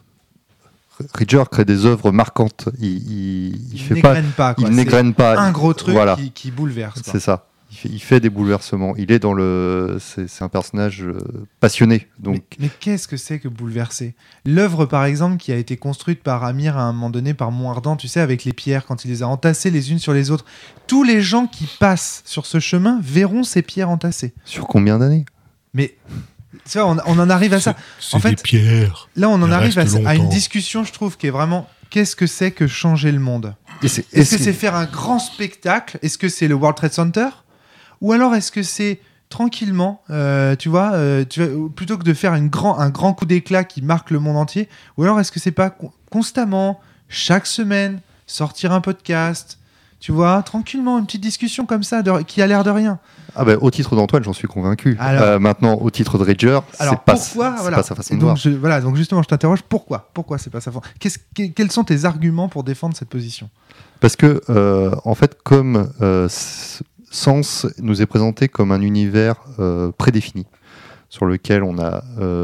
Ridger crée des œuvres marquantes. Il fait pas. Quoi. Il n'égrène pas. Un gros truc voilà. qui bouleverse. Quoi. C'est ça. Il fait des bouleversements. Il est dans le. C'est un personnage passionné. Donc. Mais qu'est-ce que c'est que bouleverser? L'œuvre, par exemple, qui a été construite par Amir à un moment donné, par Montardant, tu sais, avec les pierres, quand il les a entassées les unes sur les autres. Tous les gens qui passent sur ce chemin verront ces pierres entassées. Sur combien d'années? Mais tu vois, on en arrive à ça. C'est En fait, des pierres. Là, on en arrive à une longtemps. discussion, je trouve, qui est vraiment qu'est-ce que c'est que changer le monde? Est-ce que c'est faire un grand spectacle? Est-ce que c'est le World Trade Center? Ou alors est-ce que c'est tranquillement, tu vois, plutôt que de faire un grand coup d'éclat qui marque le monde entier? Ou alors est-ce que c'est pas constamment, chaque semaine, sortir un podcast, tu vois, tranquillement, une petite discussion comme ça qui a l'air de rien? Ah ben, au titre d'Antoine, j'en suis convaincu. Alors, maintenant, au titre de Ridger, c'est pas sa façon de voir. Donc justement, je t'interroge, pourquoi c'est pas sa façon? Quels sont tes arguments pour défendre cette position? Parce que, en fait, comme Sens nous est présenté comme un univers prédéfini, sur lequel on a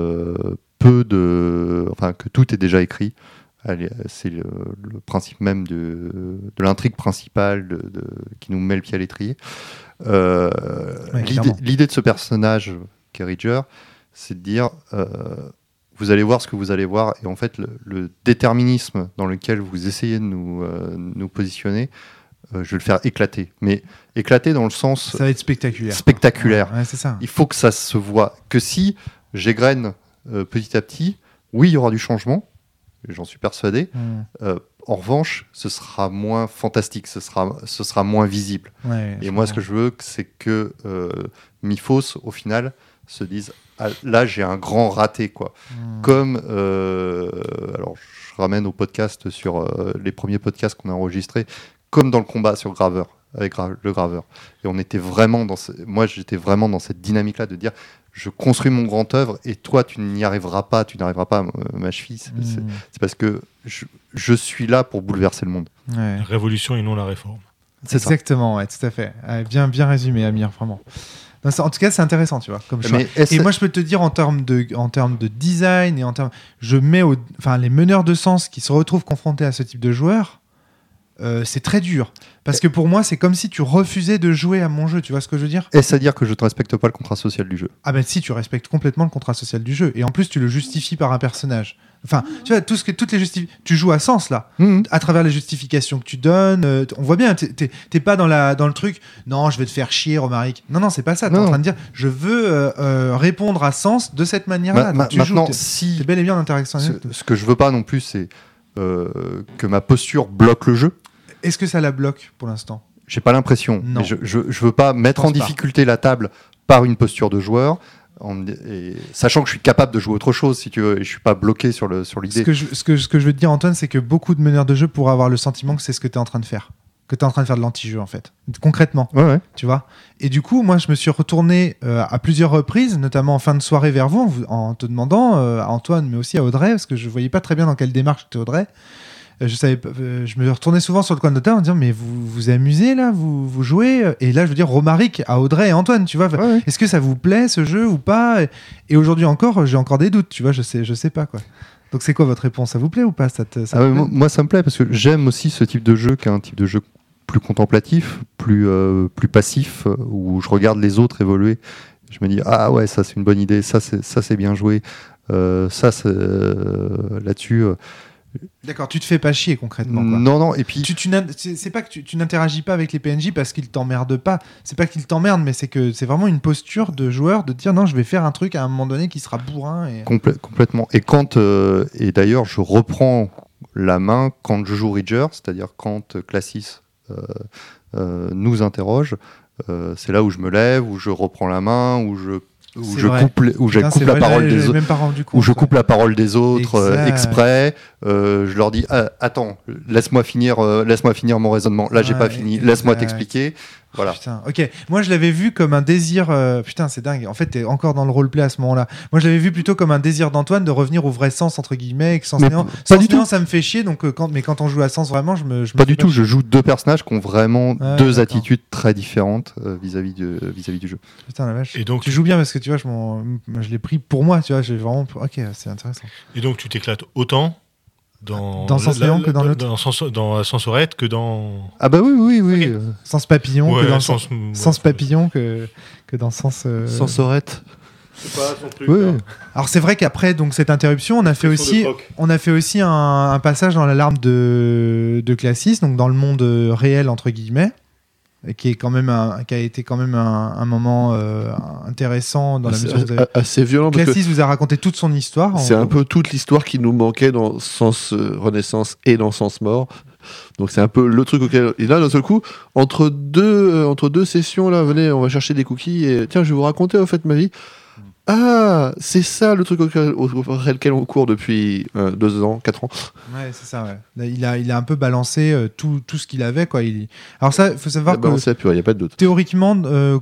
que tout est déjà écrit. C'est le principe même de l'intrigue principale qui nous met le pied à l'étrier. L'idée de ce personnage qui est Ridger, c'est de dire vous allez voir ce que vous allez voir, et en fait le déterminisme dans lequel vous essayez de nous positionner, je vais le faire éclater, mais éclater dans le sens ça va être spectaculaire. Spectaculaire. Ouais, c'est ça. Il faut que ça se voit. Que si j'égrène petit à petit, oui, il y aura du changement. J'en suis persuadé. En revanche, ce sera moins fantastique, ce sera moins visible. Ouais, et moi, ce que je veux, c'est que Myphos, au final, se disent ah, là j'ai un grand raté quoi. Comme alors je ramène au podcast sur les premiers podcasts qu'on a enregistrés, comme dans le combat sur Graveur avec le Graveur. Et on était vraiment moi j'étais vraiment dans cette dynamique là de dire je construis mon grand œuvre et toi tu n'arriveras pas ma cheville. C'est parce que je suis là pour bouleverser le monde. Ouais. La révolution et non la réforme. C'est exactement, ouais, tout à fait. Bien résumé, Amir, vraiment. Non, en tout cas, c'est intéressant, tu vois, comme choix. Et moi, je peux te dire en termes de design et je mets les meneurs de sens qui se retrouvent confrontés à ce type de joueurs. C'est très dur parce que pour moi c'est comme si tu refusais de jouer à mon jeu, tu vois ce que je veux dire? Est-ce à dire que je ne respecte pas le contrat social du jeu? Ah ben si, tu respectes complètement le contrat social du jeu et en plus tu le justifies par un personnage. Enfin, tu vois, toutes les tu joues à sens là, à travers les justifications que tu donnes. On voit bien, t'es pas dans le truc. Non, je vais te faire chier, Romaric. Non, c'est pas ça. T'es en train de dire, je veux répondre à sens de cette manière-là. Maintenant, t'es bel et bien en interaction. Ce que je veux pas non plus, c'est que ma posture bloque le jeu. Est-ce que ça la bloque pour l'instant? J'ai pas l'impression. Non. Mais je veux pas mettre en difficulté la table par une posture de joueur, sachant que je suis capable de jouer autre chose, si tu veux, et je suis pas bloqué sur l'idée. Ce que je veux te dire, Antoine, c'est que beaucoup de meneurs de jeu pourraient avoir le sentiment que c'est ce que tu es en train de faire. Que tu es en train de faire de l'anti-jeu, en fait. Concrètement. Ouais. Tu vois? Et du coup, moi, je me suis retourné à plusieurs reprises, notamment en fin de soirée vers vous, en te demandant, à Antoine, mais aussi à Audrey, parce que je voyais pas très bien dans quelle démarche était Audrey. Je me retournais souvent sur le coin de table en disant mais vous vous amusez là, vous jouez, et là je veux dire Romaric à Audrey et Antoine, tu vois, ouais. Est-ce que ça vous plaît ce jeu ou pas? Et aujourd'hui encore j'ai encore des doutes, tu vois, je sais pas quoi. Donc c'est quoi votre réponse? Ça vous plaît ou pas? Moi ça me plaît parce que j'aime aussi ce type de jeu qui est un type de jeu plus contemplatif, plus passif, où je regarde les autres évoluer, je me dis ah ouais ça c'est une bonne idée, ça c'est bien joué, là-dessus. D'accord, tu te fais pas chier concrètement, quoi. Non, et puis c'est pas que tu n'interagis pas avec les PNJ parce qu'ils t'emmerdent pas. C'est pas qu'ils t'emmerdent, mais c'est que c'est vraiment une posture de joueur de dire non, je vais faire un truc à un moment donné qui sera bourrin. Complètement. Et et d'ailleurs, je reprends la main quand je joue Ridger, c'est-à-dire quand Classis nous interroge. C'est là où je me lève, où je reprends la main, où je coupe la parole des autres, où je coupe la parole des autres exprès. Je leur dis attends, laisse-moi finir mon raisonnement. Là, j'ai pas fini. Laisse-moi t'expliquer. Voilà. Putain, ok. Moi, je l'avais vu comme un désir. Putain, c'est dingue. En fait, t'es encore dans le roleplay à ce moment-là. Moi, je l'avais vu plutôt comme un désir d'Antoine de revenir au vrai sens entre guillemets. Sens néant. Sens néant, ça me fait chier. Donc, quand on joue à sens vraiment, je me pas du tout. Je joue deux personnages qui ont vraiment deux attitudes très différentes vis-à-vis du jeu. Putain la vache. Et donc tu joues bien parce que tu vois, je l'ai pris pour moi. Tu vois, j'ai vraiment. Ok, c'est intéressant. Et donc, tu t'éclates autant dans Sens Néant que dans l'autre, dans Sensorette que dans oui. Okay. Sens Papillon que dans Sens Papillon que dans Sens Sensorette. C'est pas son truc. Oui. Alors c'est vrai qu'après donc cette interruption, on a fait aussi un passage dans l'alarme de Classis, donc dans le monde réel entre guillemets, qui est quand même qui a été quand même un moment intéressant dans la mesure où vous avez... assez violent. Classis vous a raconté toute son histoire. C'est un peu toute l'histoire qui nous manquait dans Sens Renaissance et dans Sens Mort. Donc c'est un peu le truc auquel... Et là, d'un seul coup, entre deux sessions, là, venez, on va chercher des cookies et tiens, je vais vous raconter au fait ma vie. Ah, c'est ça le truc auquel on court depuis 2 ans, 4 ans. Ouais, c'est ça, ouais. Là, il a un peu balancé tout ce qu'il avait, quoi. Alors ça, il faut savoir que... Il n'y a pas de doute. Théoriquement,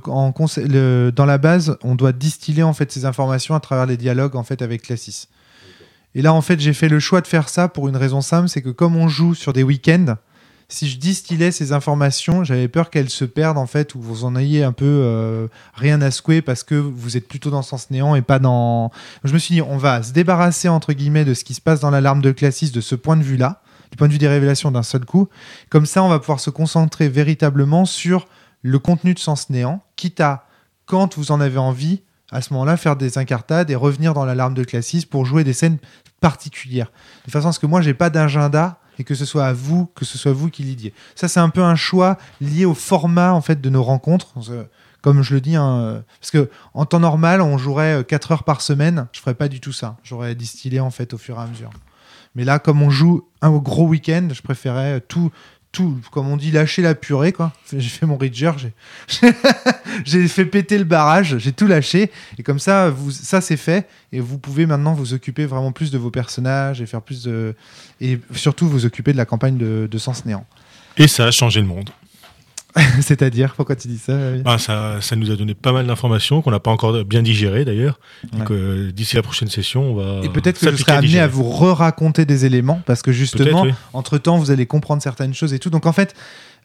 dans la base, on doit distiller en fait ces informations à travers les dialogues en fait avec Classis. Et là, en fait, j'ai fait le choix de faire ça pour une raison simple, c'est que comme on joue sur des week-ends, si je distillais ces informations, j'avais peur qu'elles se perdent en fait, ou vous en ayez un peu rien à secouer parce que vous êtes plutôt dans Sens Néant et pas dans... Je me suis dit, on va se débarrasser entre guillemets de ce qui se passe dans l'alarme de Classis de ce point de vue-là, du point de vue des révélations d'un seul coup. Comme ça, on va pouvoir se concentrer véritablement sur le contenu de Sens Néant, quitte à, quand vous en avez envie, à ce moment-là, faire des incartades et revenir dans l'alarme de Classis pour jouer des scènes particulières. De façon à ce que moi, j'ai pas d'agenda et que ce soit vous qui lidiez. Ça, c'est un peu un choix lié au format en fait de nos rencontres. Comme je le dis, parce que en temps normal, on jouerait 4 heures par semaine. Je ferais pas du tout ça. J'aurais distillé en fait au fur et à mesure. Mais là, comme on joue un gros week-end, je préférais tout tout, comme on dit, lâché la purée, quoi. J'ai fait mon Ridger, j'ai fait péter le barrage, j'ai tout lâché. Et comme ça, ça c'est fait. Et vous pouvez maintenant vous occuper vraiment plus de vos personnages et faire plus de. Et surtout vous occuper de la campagne de Sens Néant. Et ça a changé le monde. C'est-à-dire, pourquoi tu dis ça? Ça nous a donné pas mal d'informations qu'on n'a pas encore bien digérées d'ailleurs. Donc Ouais. d'ici la prochaine session, on va. Et peut-être que je s'appliquer serai amené digérer. à vous re-raconter des éléments parce que justement, Peut-être, oui. entre-temps, vous allez comprendre certaines choses et tout. Donc en fait,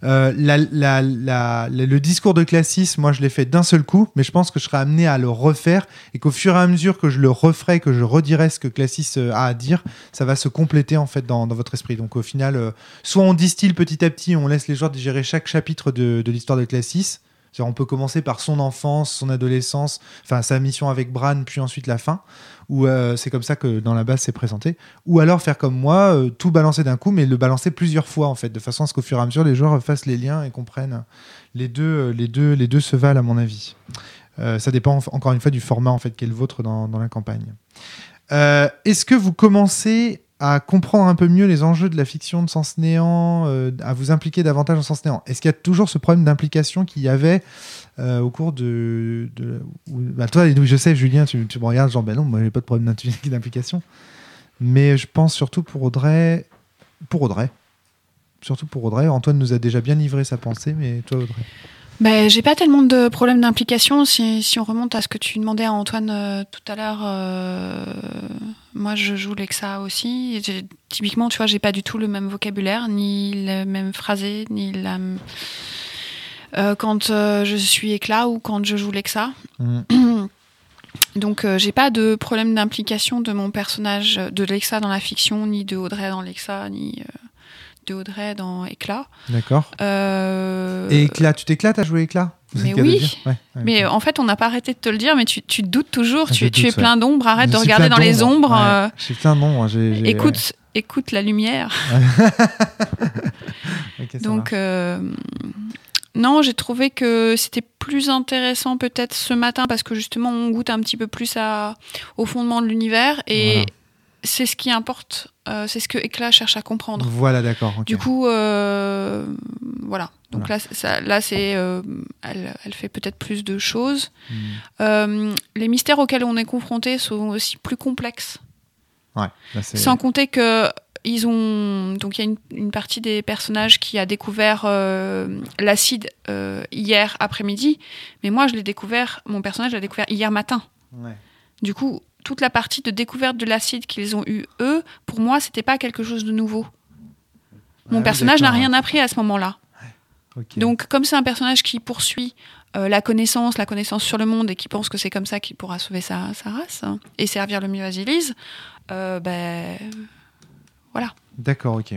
le discours de Classis, moi je l'ai fait d'un seul coup, mais je pense que je serai amené à le refaire et qu'au fur et à mesure que je le referai, que je redirai ce que Classis a à dire, ça va se compléter en fait dans votre esprit. Donc au final, soit on distille petit à petit, on laisse les joueurs digérer chaque chapitre de l'histoire de Classis. C'est-à-dire, on peut commencer par son enfance, son adolescence, enfin sa mission avec Bran, puis ensuite la fin, ou c'est comme ça que dans la base c'est présenté. Ou alors faire comme moi, tout balancer d'un coup, mais le balancer plusieurs fois en fait, de façon à ce qu'au fur et à mesure les joueurs fassent les liens et comprennent. Les deux se valent à mon avis. Ça dépend encore une fois du format en fait qu'est le vôtre dans la campagne. Est-ce que vous commencez à comprendre un peu mieux les enjeux de la fiction de Sens Néant, à vous impliquer davantage en Sens Néant? Est-ce qu'il y a toujours ce problème d'implication qu'il y avait au cours toi, je sais, Julien, tu me regardes genre, ben non, moi j'ai pas de problème d'implication. Mais je pense surtout pour Audrey. Surtout pour Audrey. Antoine nous a déjà bien livré sa pensée, mais toi, Audrey? J'ai pas tellement de problèmes d'implication. Si on remonte à ce que tu demandais à Antoine tout à l'heure, moi je joue Lexa aussi. Typiquement, tu vois, j'ai pas du tout le même vocabulaire, ni le même phrasé, ni la. Quand je suis Éclat ou quand je joue Lexa. Donc j'ai pas de problème d'implication de mon personnage de Lexa dans la fiction, ni de Audrey dans Lexa, ni de Audrey dans Éclat. D'accord. Et Éclat, tu t'éclates à jouer Éclat? Mais oui. Mais en fait, on n'a pas arrêté de te le dire, mais tu te doutes toujours. Tu es plein d'ombre. Arrête de regarder dans les ombres. Je suis plein d'ombre. Écoute la lumière. Okay, donc, non, j'ai trouvé que c'était plus intéressant peut-être ce matin parce que justement, on goûte un petit peu plus au fondement de l'univers et voilà. C'est ce qui importe. C'est ce que Éclat cherche à comprendre. Voilà, d'accord. Okay. Du coup, voilà. Donc voilà. Là, c'est, elle fait peut-être plus de choses. Les mystères auxquels on est confronté sont aussi plus complexes. Ouais. Là, sans compter que donc il y a une partie des personnages qui a découvert l'acide hier après-midi, mais moi mon personnage l'a découvert hier matin. Ouais. Du coup, toute la partie de découverte de l'acide qu'ils ont eu eux, pour moi, c'était pas quelque chose de nouveau. Mon personnage n'a rien appris à ce moment-là. Okay. Donc, comme c'est un personnage qui poursuit la connaissance sur le monde et qui pense que c'est comme ça qu'il pourra sauver sa race et servir le mieux à Zélise, voilà. D'accord, ok.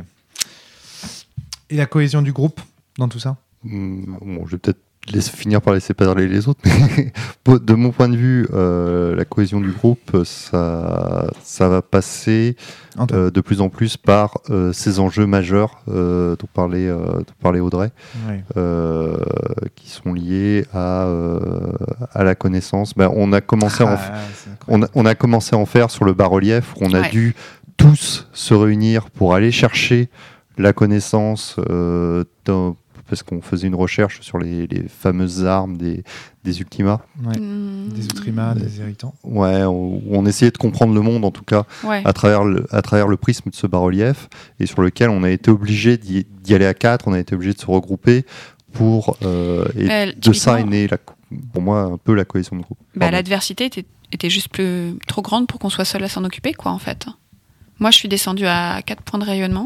Et la cohésion du groupe dans tout ça? Bon, je vais peut-être finir par laisser parler les autres, mais de mon point de vue, la cohésion du groupe, ça va passer de plus en plus par ces enjeux majeurs dont parlait Audrey, ouais. Qui sont liés à la connaissance. On a commencé on a commencé à en faire sur le bas-relief, où on a dû tous se réunir pour aller chercher la connaissance parce qu'on faisait une recherche sur les fameuses armes des Ultima. Ouais. Des Outrima, des Irritants. Ouais, où on essayait de comprendre le monde, en tout cas, à travers le prisme de ce bas-relief, et sur lequel on a été obligé d'y aller à 4, on a été obligé de se regrouper pour... de ça est née, pour moi, un peu la cohésion de groupe. L'adversité était juste trop grande pour qu'on soit seul à s'en occuper, quoi, en fait. Moi, je suis descendue à 4 points de rayonnement,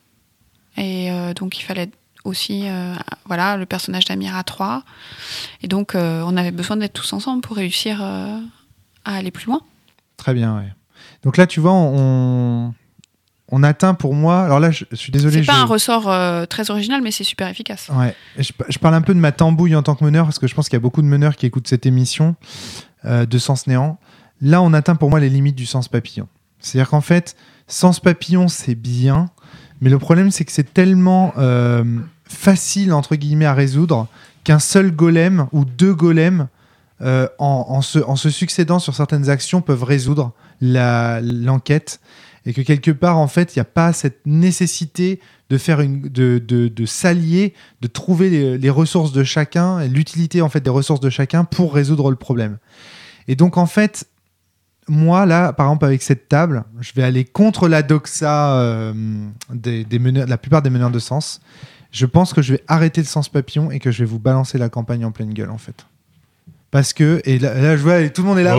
et donc il fallait... aussi le personnage d'Amir à 3 et donc on avait besoin d'être tous ensemble pour réussir à aller plus loin. Très bien, ouais. Donc là tu vois on atteint pour moi, alors là je suis désolé, c'est pas un ressort très original mais c'est super efficace. Ouais. Je parle un peu de ma tambouille en tant que meneur parce que je pense qu'il y a beaucoup de meneurs qui écoutent cette émission de Sens Néant. Là on atteint pour moi les limites du sens papillon, c'est-à-dire qu'en fait sens papillon c'est bien. Mais le problème, c'est que c'est tellement facile, entre guillemets, à résoudre qu'un seul golem ou 2 golems en se succédant sur certaines actions, peuvent résoudre l'enquête. Et que quelque part, en fait, il n'y a pas cette nécessité de faire de s'allier, de trouver les ressources de chacun, et l'utilité en fait des ressources de chacun pour résoudre le problème. Et donc, en fait, moi, là, par exemple, avec cette table, je vais aller contre la doxa des meneurs, la plupart des meneurs de sens. Je pense que je vais arrêter le sens papillon et que je vais vous balancer la campagne en pleine gueule, en fait. Parce que, et là je vois, tout le monde est là.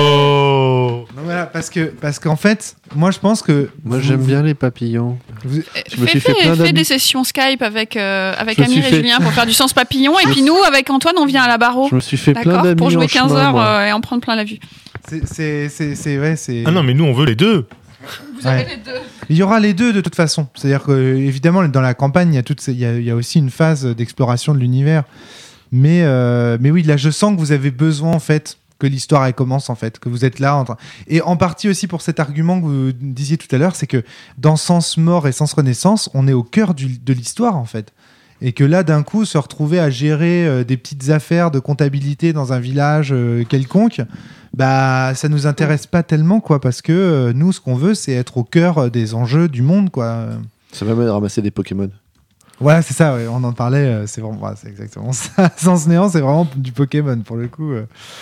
Oh Non, voilà, parce qu'en fait, moi, je pense que... Moi, j'aime bien les papillons. Je me suis fait plein Fais d'amis. des sessions Skype avec Je me Amir suis et fait- Julien pour faire du sens papillon. Et puis nous, avec Antoine, on vient à la barreau. Je me suis fait plein D'accord, d'amis pour jouer en 15 chemin, heures moi. et en prendre plein la vue. c'est... Ah non, mais nous, on veut les deux. Vous avez les deux. Il y aura les deux de toute façon. C'est-à-dire que évidemment dans la campagne, il y a aussi une phase d'exploration de l'univers. Mais oui, là je sens que vous avez besoin en fait que l'histoire elle commence en fait, que vous êtes là et en partie aussi pour cet argument que vous disiez tout à l'heure, c'est que dans Sens Mort et Sens Renaissance, on est au cœur de l'histoire en fait. Et que là, d'un coup, se retrouver à gérer des petites affaires de comptabilité dans un village quelconque, bah, ça nous intéresse pas tellement, quoi, parce que nous, ce qu'on veut, c'est être au cœur des enjeux du monde, quoi. Ça va même ramasser des Pokémon. Voilà, c'est ça, ouais, on en parlait, c'est vraiment, c'est exactement ça. Sens Néant, c'est vraiment du Pokémon, pour le coup.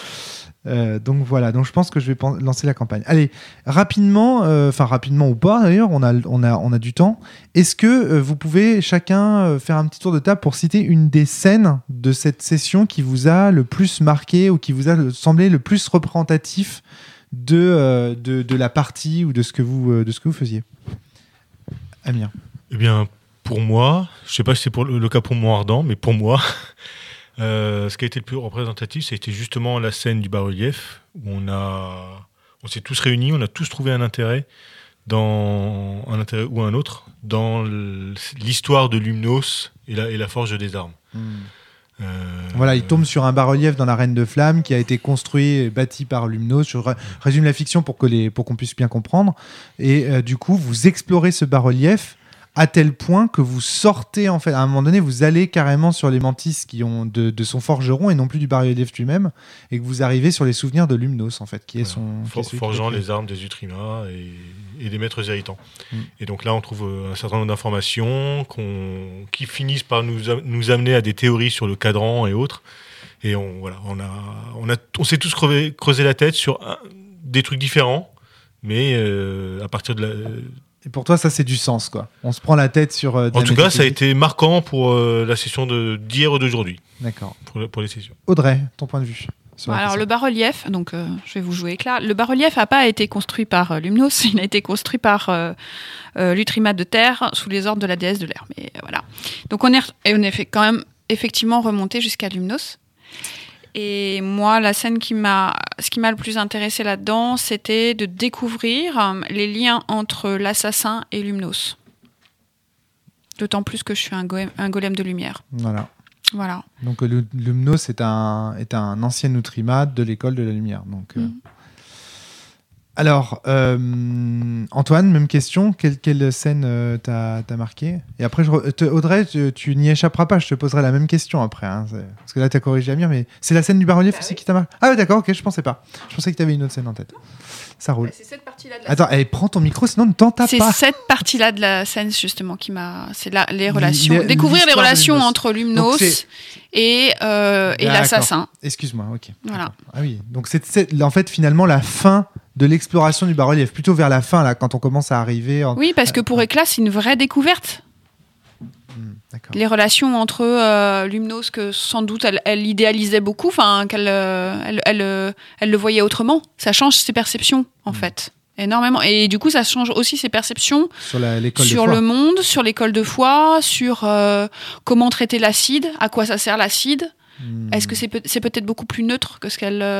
Donc voilà, donc je pense que je vais lancer la campagne. Allez, rapidement ou pas d'ailleurs, on a du temps. Est-ce que vous pouvez chacun faire un petit tour de table pour citer une des scènes de cette session qui vous a le plus marqué ou qui vous a semblé le plus représentatif de la partie ou de ce que vous faisiez? Amir. Eh bien, pour moi, je sais pas si c'est pour le cas pour Mont-Ardent, mais pour moi, ce qui a été le plus représentatif, c'était justement la scène du bas-relief, où on s'est tous réunis, on a tous trouvé un intérêt ou un autre dans l'histoire de Lumnos et la forge des armes. Voilà, il tombe sur un bas-relief dans la Reine de Flamme qui a été construit et bâti par Lumnos. Je résume la fiction pour qu'on puisse bien comprendre. Et du coup, vous explorez ce bas-relief à tel point que vous sortez, en fait, à un moment donné, vous allez carrément sur les mantis qui ont de son forgeron et non plus du bas-relief lui-même, et que vous arrivez sur les souvenirs de Lumnos, en fait, qui est son... Forgeant les armes des Utrima et des maîtres héritants. Et donc là, on trouve un certain nombre d'informations qui finissent par nous amener à des théories sur le cadran et autres. Et on s'est tous creusé la tête sur des trucs différents, mais à partir de la... Et pour toi, ça, c'est du sens, quoi. On se prend la tête sur... En tout cas, ça a été marquant pour la session d'hier ou d'aujourd'hui. D'accord. Pour les sessions. Audrey, ton point de vue sur Alors, le bas-relief, donc je vais vous jouer avec là. Le bas-relief n'a pas été construit par Lumnos, il a été construit par l'Utrima de Terre sous les ordres de la déesse de l'air. Mais voilà. Donc, on est fait quand même effectivement remonté jusqu'à Lumnos. Et moi, la scène ce qui m'a le plus intéressé là-dedans, c'était de découvrir les liens entre l'assassin et Lumnos. D'autant plus que je suis un golem de lumière. Voilà. Donc Lumnos est un ancien Utrima de l'école de la lumière. Donc, Alors, Antoine, même question. Quelle scène t'as marqué? Et après, Audrey, tu n'y échapperas pas. Je te poserai la même question après. Hein, parce que là, t'as corrigé Amir, mais c'est la scène du bas-relief aussi qui t'a marqué. Ah ouais, d'accord, ok, je pensais pas. Je pensais que t'avais une autre scène en tête. Ça roule. C'est cette partie-là de la Attends, prends ton micro, sinon ne t'entends pas. C'est cette partie-là de la scène, justement, qui m'a... C'est les relations. Découvrir les relations entre Lumnos et l'assassin. Excuse-moi, ok. Voilà. Ah oui, donc c'est en fait finalement la fin de l'exploration du bas-relief, plutôt vers la fin, là, quand on commence à arriver... Oui, parce que pour Éclat, c'est une vraie découverte. Les relations entre Lumnos, que sans doute elle idéalisait beaucoup, qu'elle elle le voyait autrement. Ça change ses perceptions, en fait, énormément. Et du coup, ça change aussi ses perceptions sur le monde, sur l'école de foi, sur comment traiter l'acide, à quoi ça sert l'acide. Est-ce que c'est peut-être beaucoup plus neutre que ce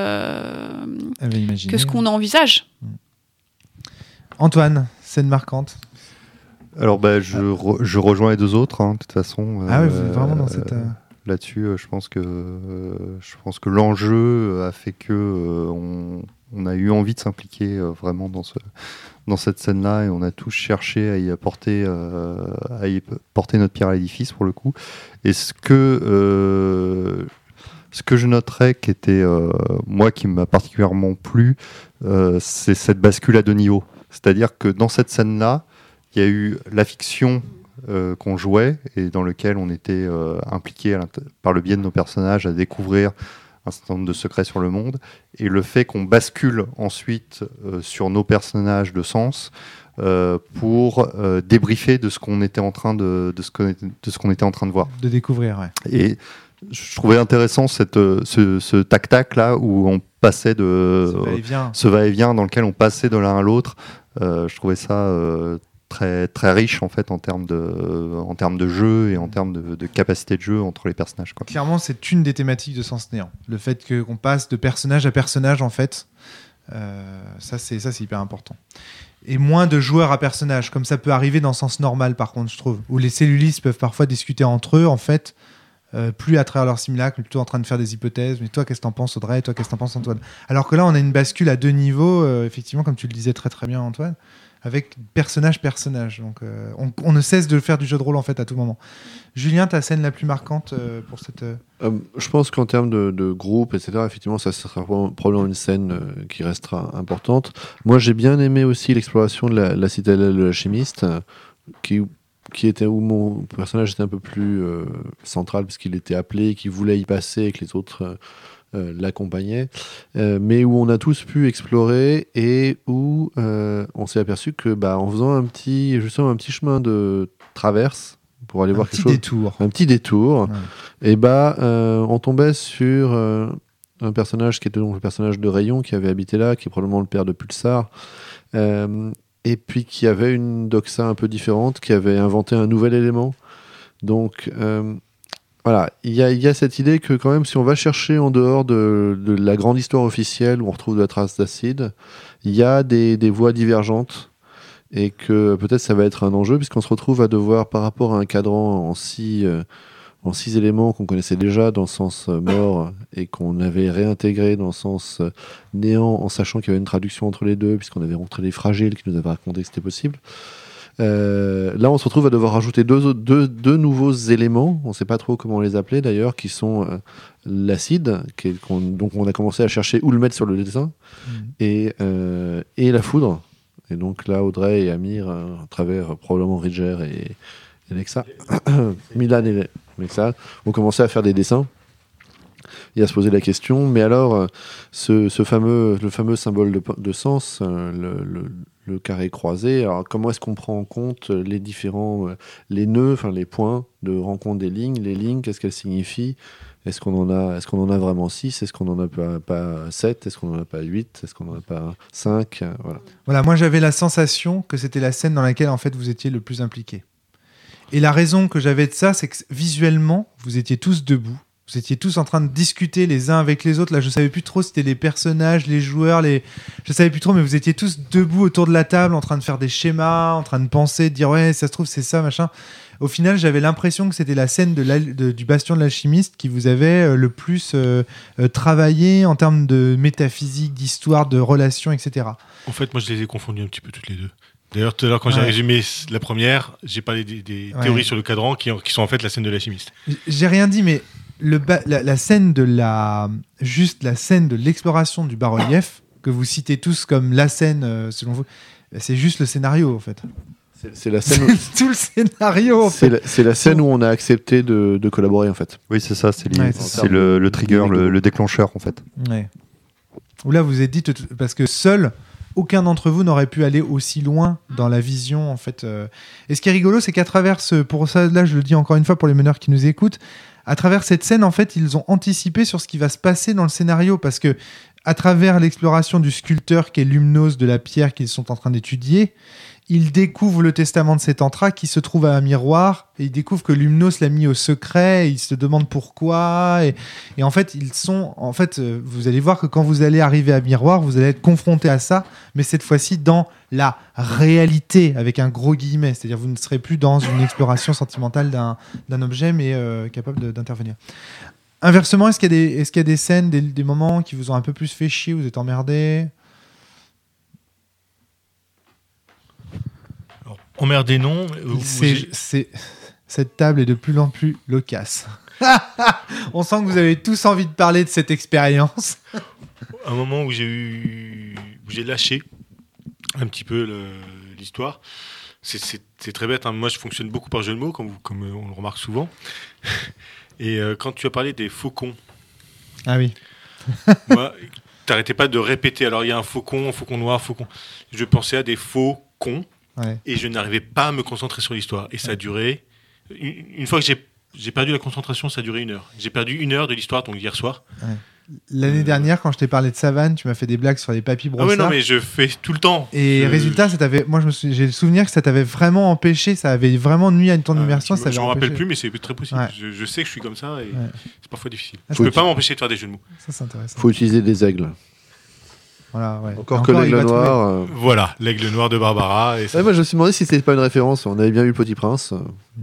qu'on envisage? Antoine, scène marquante. Alors je rejoins les deux autres, de toute façon. Ah oui, vous êtes vraiment dans cette... Là-dessus, je pense que l'enjeu a fait que on a eu envie de s'impliquer vraiment dans cette scène-là, et on a tous cherché à y apporter notre pierre à l'édifice pour le coup. Et ce que Ce que je noterais qui était, moi, qui m'a particulièrement plu, c'est cette bascule à 2 niveaux. C'est-à-dire que dans cette scène-là, il y a eu la fiction qu'on jouait et dans lequel on était impliqué par le biais de nos personnages à découvrir un certain nombre de secrets sur le monde, et le fait qu'on bascule ensuite sur nos personnages de sens pour débriefer de ce qu'on était en train de ce qu'on était en train de voir. De découvrir, ouais. Et je trouvais intéressant ce tac-tac là où on passait de ce va-et-vient dans lequel on passait de l'un à l'autre. Je trouvais ça très, très riche en fait en termes de jeu et en termes de capacité de jeu entre les personnages, quoi. Clairement, c'est une des thématiques de Sens Néant. Le fait qu'on passe de personnage à personnage, en fait, ça c'est hyper important. Et moins de joueurs à personnage, comme ça peut arriver dans Sens Normal, par contre, je trouve, où les cellulistes peuvent parfois discuter entre eux, en fait, plus à travers leur simulacre, mais plutôt en train de faire des hypothèses. Mais toi, qu'est-ce que t'en penses, Audrey? Toi, qu'est-ce que t'en penses, Antoine? Alors que là, on a une bascule à 2 niveaux, effectivement, comme tu le disais très très bien, Antoine, avec personnage. Donc, on ne cesse de faire du jeu de rôle, en fait, à tout moment. Julien, ta scène la plus marquante pour cette... Je pense qu'en termes de groupe, etc., effectivement, ça sera probablement une scène qui restera importante. Moi, j'ai bien aimé aussi l'exploration de la citadelle de l'alchimiste, qui était où mon personnage était un peu plus central, parce qu'il était appelé, qu'il voulait y passer, et que les autres l'accompagnaient, mais où on a tous pu explorer et où on s'est aperçu que, en faisant un petit chemin de traverse pour aller voir quelque chose, un petit détour, ouais. Et on tombait sur un personnage qui était donc le personnage de Rayon, qui avait habité là, qui est probablement le père de Pulsar, et puis qui avait une doxa un peu différente, qui avait inventé un nouvel élément. Donc voilà, il y a cette idée que quand même, si on va chercher en dehors de la grande histoire officielle où on retrouve de la trace d'acide, il y a des voies divergentes, et que peut-être ça va être un enjeu, puisqu'on se retrouve à devoir, par rapport à un cadran en 6 éléments qu'on connaissait déjà dans le sens mort et qu'on avait réintégré dans le sens néant, en sachant qu'il y avait une traduction entre les deux, puisqu'on avait rencontré les fragiles qui nous avaient raconté que c'était possible. Là, on se retrouve à devoir rajouter deux nouveaux éléments, on ne sait pas trop comment les appeler d'ailleurs, qui sont l'acide, donc on a commencé à chercher où le mettre sur le dessin, et la foudre. Et donc là, Audrey et Amir, à travers probablement Ridger et Nexa, Milan et Nexa, ont commencé à faire des dessins et à se poser la question, mais alors, le fameux symbole de sens, le carré croisé, alors comment est-ce qu'on prend en compte les différents, les nœuds, enfin les points de rencontre des lignes, les lignes, qu'est-ce qu'elles signifient? Est-ce qu'on en a vraiment 6? Est-ce qu'on n'en a pas 7? Est-ce qu'on n'en a pas 8? Est-ce qu'on n'en a pas 5? Voilà, moi j'avais la sensation que c'était la scène dans laquelle en fait vous étiez le plus impliqué. Et la raison que j'avais de ça, c'est que visuellement, vous étiez tous debout. Vous étiez tous en train de discuter les uns avec les autres. Là, je savais plus trop si c'était les personnages, les joueurs, je savais plus trop, mais vous étiez tous debout autour de la table en train de faire des schémas, en train de penser, de dire ouais, ça se trouve c'est ça, machin. Au final, j'avais l'impression que c'était la scène du bastion de l'alchimiste qui vous avait le plus travaillé en termes de métaphysique, d'histoire, de relations, etc. En fait, moi, je les ai confondus un petit peu toutes les deux. D'ailleurs, tout à l'heure, quand j'ai résumé la première, j'ai parlé des théories sur le cadran qui sont en fait la scène de l'alchimiste. J'ai rien dit, mais la scène de la scène de l'exploration du bas-relief que vous citez tous comme la scène selon vous, c'est juste le scénario en fait. C'est la scène. C'est tout le scénario en fait. C'est la scène où on a accepté de collaborer en fait. Oui, c'est ça. C'est le trigger, le déclencheur en fait. Ouais. Où là vous êtes dit parce que seul aucun d'entre vous n'aurait pu aller aussi loin dans la vision en fait. Et ce qui est rigolo, c'est qu'à travers pour ça, là je le dis encore une fois pour les meneurs qui nous écoutent, à travers cette scène en fait, ils ont anticipé sur ce qui va se passer dans le scénario parce que à travers l'exploration du sculpteur qui est l'humnose de la pierre qu'ils sont en train d'étudier, ils découvrent le testament de cet anthrax qui se trouve à un miroir et ils découvrent que l'humnose l'a mis au secret et ils se demandent pourquoi et en fait vous allez voir que quand vous allez arriver à miroir vous allez être confronté à ça, mais cette fois-ci dans la réalité avec un gros guillemet, c'est-à-dire vous ne serez plus dans une exploration sentimentale d'un objet mais capable d'intervenir. Inversement, est-ce qu'il y a des scènes, des moments qui vous ont un peu plus fait chier, vous êtes emmerdé? Emmerdé non. Cette table est de plus en plus loquace. On sent que vous avez tous envie de parler de cette expérience. Un moment où j'ai lâché un petit peu l'histoire. C'est très bête, hein. Moi je fonctionne beaucoup par jeu de mots, comme on le remarque souvent. Et quand tu as parlé des faucons, Ah oui. moi, t'arrêtais pas de répéter. Alors il y a un faucon noir, faucon. Je pensais à des faux cons Ouais. et je n'arrivais pas à me concentrer sur l'histoire. Et ça a duré. Une fois que j'ai perdu la concentration, ça a duré 1 heure. J'ai perdu 1 heure de l'histoire, donc hier soir. L'année dernière, quand je t'ai parlé de Savane, tu m'as fait des blagues sur les papy Ah brossards. ouais, non, mais je fais tout le temps. Et résultat, moi, j'ai le souvenir que ça t'avait vraiment empêché, ça avait vraiment nuit à ton immersion. Je m'en rappelle plus, mais c'est très possible. Ouais. Je sais que je suis comme ça et c'est parfois difficile. Ah, Je peux pas m'empêcher de faire des jeux de mots. Ça, c'est intéressant. Faut utiliser des aigles. Voilà, ouais. Encore que l'aigle il va trouver. noir. Voilà, l'aigle noir de Barbara. Et ça. Ouais, moi, je me suis demandé si c'était pas une référence. On avait bien eu le Petit Prince.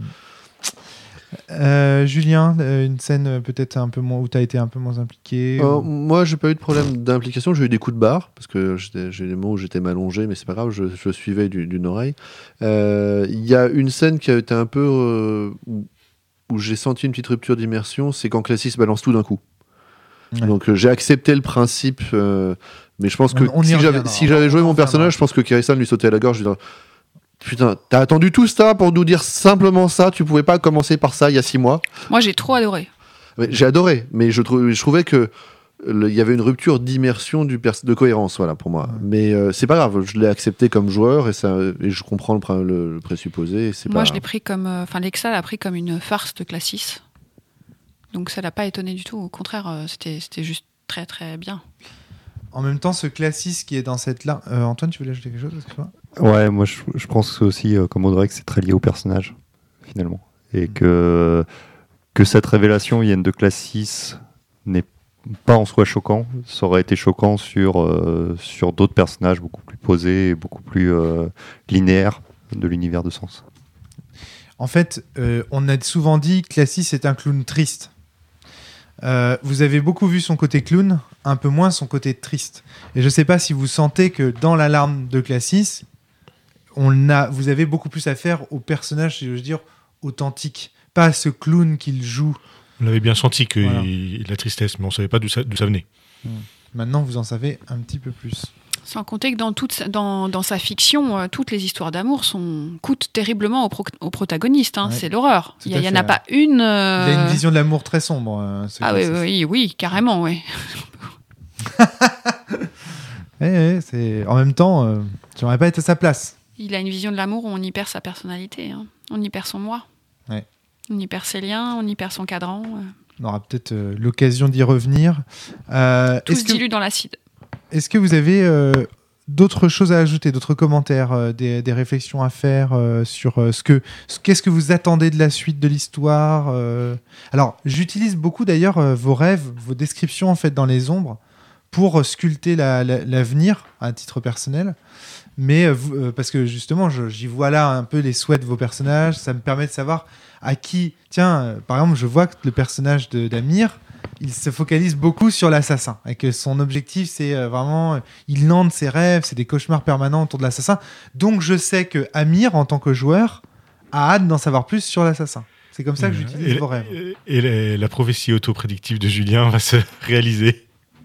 Julien, une scène peut-être un peu moins où tu as été un peu moins impliqué. Moi, j'ai pas eu de problème d'implication. J'ai eu des coups de barre parce que j'ai des moments où j'étais m'allongé, mais c'est pas grave. Je suivais d'une oreille. Il y a une scène qui a été un peu où j'ai senti une petite rupture d'immersion. C'est quand Classis balance tout d'un coup. Ouais. Donc j'ai accepté le principe, mais je pense que On y reviendra. si j'avais joué mon personnage, je pense que Kirisan lui sautait à la gorge. Je dirais, putain, t'as attendu tout ça pour nous dire simplement ça. Tu pouvais pas commencer par ça il y a 6 mois. Moi, j'ai trop adoré. Mais j'ai adoré, mais je trouvais que il y avait une rupture d'immersion de cohérence, voilà, pour moi. Ouais. Mais c'est pas grave, je l'ai accepté comme joueur et je comprends le présupposé. Moi, je l'ai pris comme. Enfin, Lexa l'a pris comme une farce de Classis. Donc, ça l'a pas étonné du tout. Au contraire, c'était juste très, très bien. En même temps, ce Classis qui est dans cette là. Antoine, tu voulais ajouter quelque chose? Excuse-moi. Ouais, moi je pense aussi, comme Audrey, que c'est très lié au personnage, finalement. Et que cette révélation Yen de Classis n'est pas en soi choquant. Ça aurait été choquant sur d'autres personnages beaucoup plus posés et beaucoup plus linéaires de l'univers de Sens. En fait, on a souvent dit que Classis est un clown triste. Vous avez beaucoup vu son côté clown, un peu moins son côté triste. Et je ne sais pas si vous sentez que dans l'alarme de Classis, vous avez beaucoup plus à faire au personnage, si je veux dire, authentique. Pas à ce clown qu'il joue. On avait bien senti que Voilà. la tristesse, mais on savait pas d'où ça venait. Maintenant, vous en savez un petit peu plus. Sans compter que dans sa fiction, toutes les histoires d'amour coûtent terriblement au protagoniste. Hein. Ouais. C'est l'horreur. Tout Il à n'y en fait, a ouais. pas une. Il a une vision de l'amour très sombre. Ce Ah Classis. oui, carrément, oui. En même temps, j'aimerais pas être à sa place. Il a une vision de l'amour où on y perd sa personnalité. Hein. On y perd son moi. Ouais. On y perd ses liens, on y perd son cadran. On aura peut-être l'occasion d'y revenir. Tout Est-ce se que- dilue dans l'acide. Est-ce que vous avez d'autres choses à ajouter, d'autres commentaires, des réflexions à faire sur qu'est-ce que vous attendez de la suite de l'histoire Alors, j'utilise beaucoup d'ailleurs vos rêves, vos descriptions en fait dans les ombres pour sculpter l'avenir à titre personnel. Mais parce que justement, j'y vois là un peu les souhaits de vos personnages, ça me permet de savoir à qui. Tiens, par exemple, je vois que le personnage d'Amir, il se focalise beaucoup sur l'assassin et que son objectif c'est vraiment il lande ses rêves, c'est des cauchemars permanents autour de l'assassin. Donc je sais que Amir en tant que joueur a hâte d'en savoir plus sur l'assassin. C'est comme ça que j'utilise vos rêves. Et la prophétie autoprédictive de Julien va se réaliser.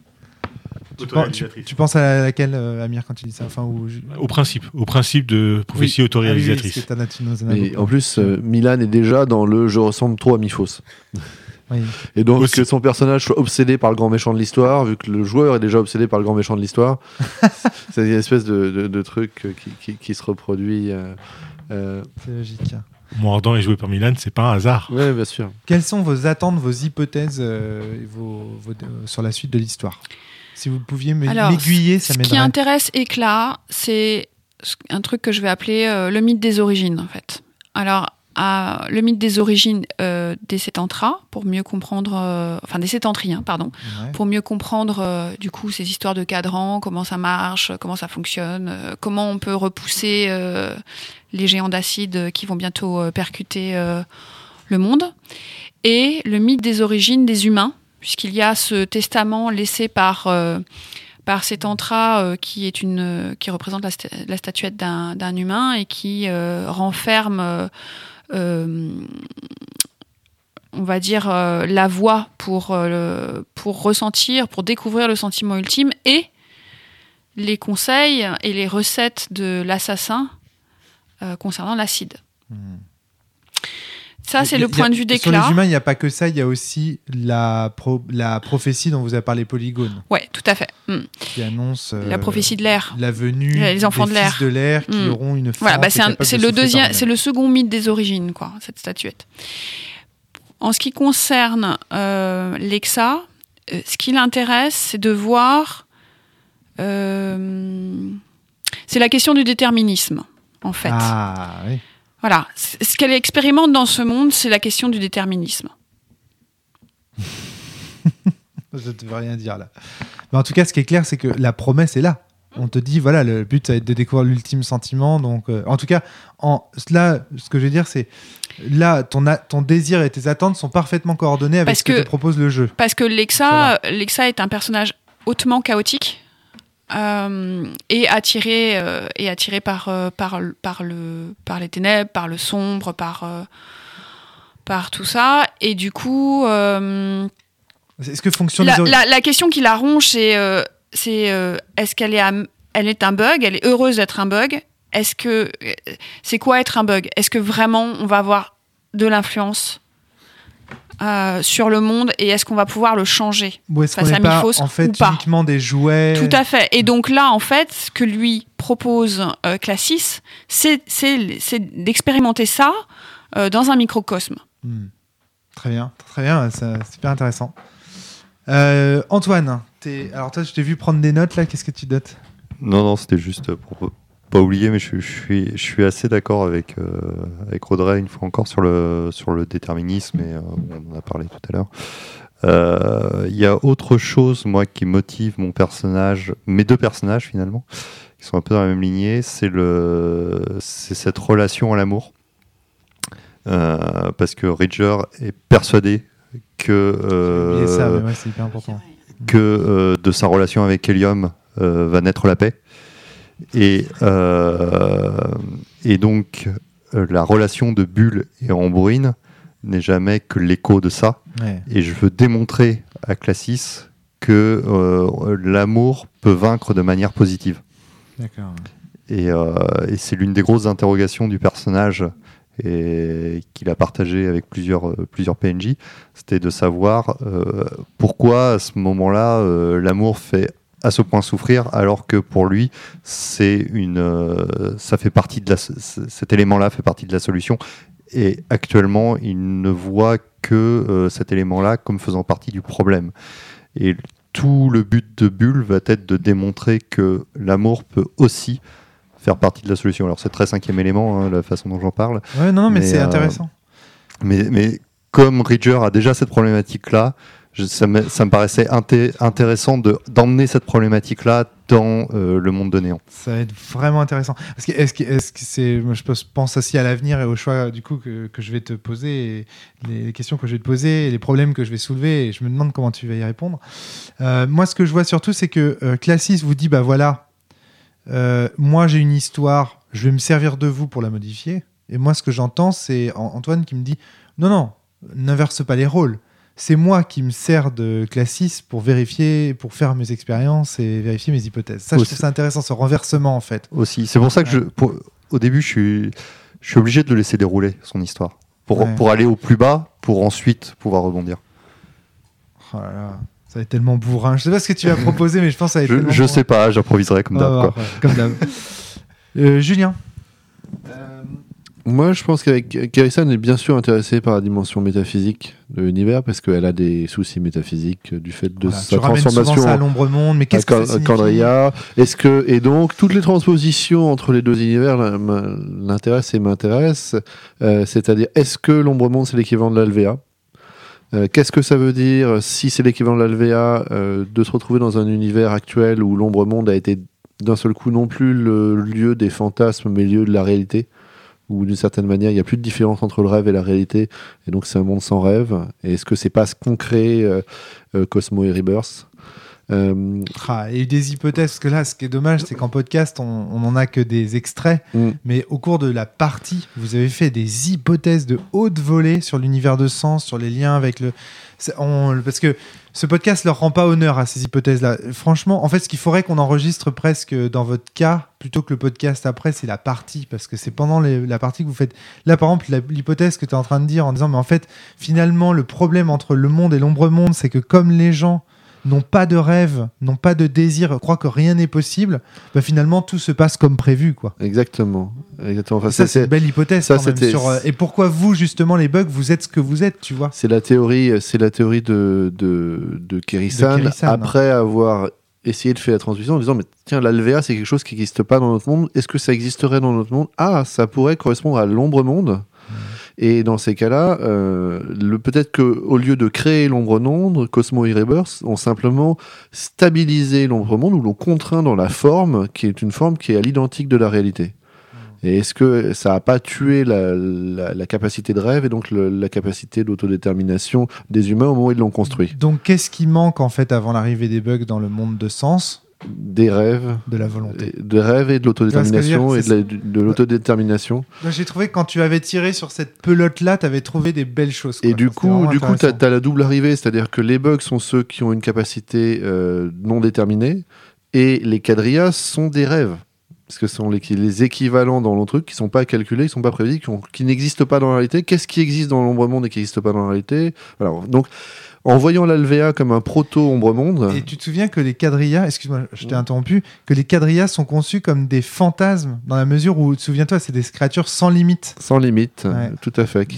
Tu penses à laquelle Amir quand il dit ça Au principe de prophétie autoréalisatrice. Oui, parce que t'en as Mais beaucoup. en plus, Milan est déjà dans le je ressemble trop à Mifos. Oui. Et donc Aussi. que son personnage soit obsédé par le grand méchant de l'histoire, vu que le joueur est déjà obsédé par le grand méchant de l'histoire, c'est une espèce de truc qui se reproduit. C'est logique. Mordant et joué par Milan, c'est pas un hasard. Ouais, bien sûr. Quelles sont vos attentes, vos hypothèses sur la suite de l'histoire? Si vous pouviez Alors, m'aiguiller, ça Ce qui m'aiderait. intéresse Éclat, c'est un truc que je vais appeler le mythe des origines, en fait. Alors, le mythe des origines des Sétantras, pour mieux comprendre... enfin, des Sétentriens, pardon. Ouais. Pour mieux comprendre, du coup, ces histoires de cadran, comment ça marche, comment ça fonctionne, comment on peut repousser les géants d'acide qui vont bientôt percuter le monde. Et le mythe des origines des humains, puisqu'il y a ce testament laissé par Sétantra qui représente la statuette d'un humain et qui renferme on va dire, la voie pour ressentir, pour découvrir le sentiment ultime, et les conseils et les recettes de l'assassin concernant l'acide. Ça, c'est le point de vue d'Éclat. Sur les humains, il n'y a pas que ça, il y a aussi la prophétie dont vous avez parlé, Polygone. Ouais, tout à fait. Qui annonce la prophétie de l'air. La venue les enfants des de l'air. fils de l'air qui auront une force. Voilà, c'est le second mythe des origines, quoi, cette statuette. En ce qui concerne Lexa, ce qui l'intéresse, c'est de voir... c'est la question du déterminisme, en fait. Ah, oui. Voilà. Ce qu'elle expérimente dans ce monde, c'est la question du déterminisme. Je ne veux rien dire là. Mais en tout cas, ce qui est clair, c'est que la promesse est là. On te dit, voilà, le but, ça va être de découvrir l'ultime sentiment. Donc, en tout cas, là, ce que je veux dire, c'est là, ton désir et tes attentes sont parfaitement coordonnés avec ce que te propose le jeu. Parce que Lexa est un personnage hautement chaotique. Et attiré par les ténèbres, par le sombre, par tout ça. Et du coup, est-ce que fonctionne la question qui la ronge, c'est est-ce qu'elle elle est un bug, elle est heureuse d'être un bug. C'est quoi être un bug? Est-ce que vraiment on va avoir de l'influence sur le monde, et est-ce qu'on va pouvoir le changer face à Miphos, en fait, uniquement des jouets? Tout à fait. Et donc là, en fait, ce que lui propose Classis, c'est d'expérimenter ça dans un microcosme. Très bien, c'est super intéressant. Antoine, alors toi, je t'ai vu prendre des notes là. En ce que tu notes? Non, c'était juste pour pas oublier, mais je suis assez d'accord avec Audrey une fois encore sur le déterminisme, et on en a parlé tout à l'heure. Il y a autre chose, moi, qui motive mes deux personnages finalement, qui sont un peu dans la même lignée, c'est cette relation à l'amour, parce que Ridger est persuadé que ça, mais ouais, c'est hyper important. Que de sa relation avec Helium va naître la paix. Et donc, la relation de Bull et Ambrine n'est jamais que l'écho de ça. Ouais. Et je veux démontrer à Classis que l'amour peut vaincre de manière positive. D'accord. Et c'est l'une des grosses interrogations du personnage, et qu'il a partagé avec plusieurs PNJ. C'était de savoir pourquoi à ce moment-là l'amour fait à ce point souffrir, alors que pour lui ça fait partie de cet élément-là fait partie de la solution, et actuellement il ne voit que cet élément-là comme faisant partie du problème. Et tout le but de Bull va être de démontrer que l'amour peut aussi faire partie de la solution. Alors c'est très cinquième élément, hein, la façon dont j'en parle. Ouais, non, mais c'est intéressant. Mais comme Ridger a déjà cette problématique-là, ça me paraissait intéressant d'emmener cette problématique-là dans le monde de Néant. Ça va être vraiment intéressant. Est-ce que c'est, moi, je pense aussi à l'avenir et au choix du coup que je vais te poser, et les questions que je vais te poser, et les problèmes que je vais soulever, et je me demande comment tu vas y répondre. Moi, ce que je vois surtout, c'est que Classis vous dit, bah voilà, moi j'ai une histoire, je vais me servir de vous pour la modifier. Et moi, ce que j'entends, c'est Antoine qui me dit, non, n'inverse pas les rôles. C'est moi qui me sers de Classis pour vérifier, pour faire mes expériences et vérifier mes hypothèses. Ça, je trouve ça intéressant, ce renversement, en fait. Aussi. C'est pour ça que au début, je suis obligé de le laisser dérouler, son histoire. Pour aller au plus bas, pour ensuite pouvoir rebondir. Oh là là, ça va être tellement bourrin. Je sais pas ce que tu vas proposer, mais je pense que ça va être tellement Je bourrin. sais pas, j'improviserai comme d'hab. Comme d'hab. Julien. Moi, je pense qu'avec Kérissa, on est bien sûr intéressé par la dimension métaphysique de l'univers, parce qu'elle a des soucis métaphysiques du fait de sa transformation ça à l'ombre monde, mais qu'est-ce que ça signifie ? Candria. Et donc, toutes les transpositions entre les deux univers l'intéressent et m'intéressent. C'est-à-dire, est-ce que l'ombre monde, c'est l'équivalent de l'Alvéa ? Qu'est-ce que ça veut dire, si c'est l'équivalent de l'Alvéa, de se retrouver dans un univers actuel où l'ombre monde a été d'un seul coup non plus le lieu des fantasmes, mais le lieu de la réalité, où d'une certaine manière il n'y a plus de différence entre le rêve et la réalité, et donc c'est un monde sans rêve. Et est-ce que c'est pas ce qu'ont créé Cosmo et Rebirth ? Il y a eu des hypothèses, parce que là, ce qui est dommage, c'est qu'en podcast, on n'en a que des extraits, mais au cours de la partie, vous avez fait des hypothèses de haute volée sur l'univers de Sens, sur les liens avec le... Parce que ce podcast ne leur rend pas honneur à ces hypothèses-là. Franchement, en fait, ce qu'il faudrait qu'on enregistre presque dans votre cas, plutôt que le podcast après, c'est la partie, parce que c'est pendant la partie que vous faites. Là, par exemple, l'hypothèse que tu es en train de dire en disant, mais en fait, finalement, le problème entre le monde et l'ombre-monde, c'est que comme les gens n'ont pas de rêve, n'ont pas de désir, croient que rien n'est possible, bah finalement tout se passe comme prévu, quoi. Exactement. Enfin, ça, c'est une belle hypothèse. Ça, quand même, sur, et pourquoi vous, justement, les bugs, vous êtes ce que vous êtes, tu vois. C'est la théorie de Kerry-san, après avoir essayé de faire la transmission en disant, mais tiens, l'Alvéa, c'est quelque chose qui n'existe pas dans notre monde. Est-ce que ça existerait dans notre monde ? Ah, ça pourrait correspondre à l'ombre-monde. Et dans ces cas-là, peut-être qu'au lieu de créer l'ombre-monde, Cosmo et Rebirth ont simplement stabilisé l'ombre-monde ou l'ont contraint dans la forme, qui est une forme qui est à l'identique de la réalité. Et est-ce que ça n'a pas tué la capacité de rêve et donc la capacité d'autodétermination des humains au moment où ils l'ont construit ? Donc qu'est-ce qui manque en fait avant l'arrivée des bugs dans le monde de Sens ? Des rêves, de la volonté, des rêves et de l'autodétermination et de l'autodétermination. J'ai trouvé que quand tu avais tiré sur cette pelote-là, tu avais trouvé des belles choses. Quoi. Et du coup, tu as la double arrivée, c'est-à-dire que les bugs sont ceux qui ont une capacité non déterminée et les quadrillas sont des rêves. Parce que ce sont les équivalents dans le truc qui ne sont pas calculés, qui ne sont pas prévus, qui n'existent pas dans la réalité. Qu'est-ce qui existe dans l'ombre-monde et qui n'existe pas dans la réalité ? Voilà. Donc, en voyant l'Alvéa comme un proto-ombre-monde... Et tu te souviens que les quadrillas, excuse-moi, je t'ai interrompu, que les quadrillas sont conçus comme des fantasmes, dans la mesure où, souviens-toi, c'est des créatures sans limite. Sans limite, ouais. Tout à fait.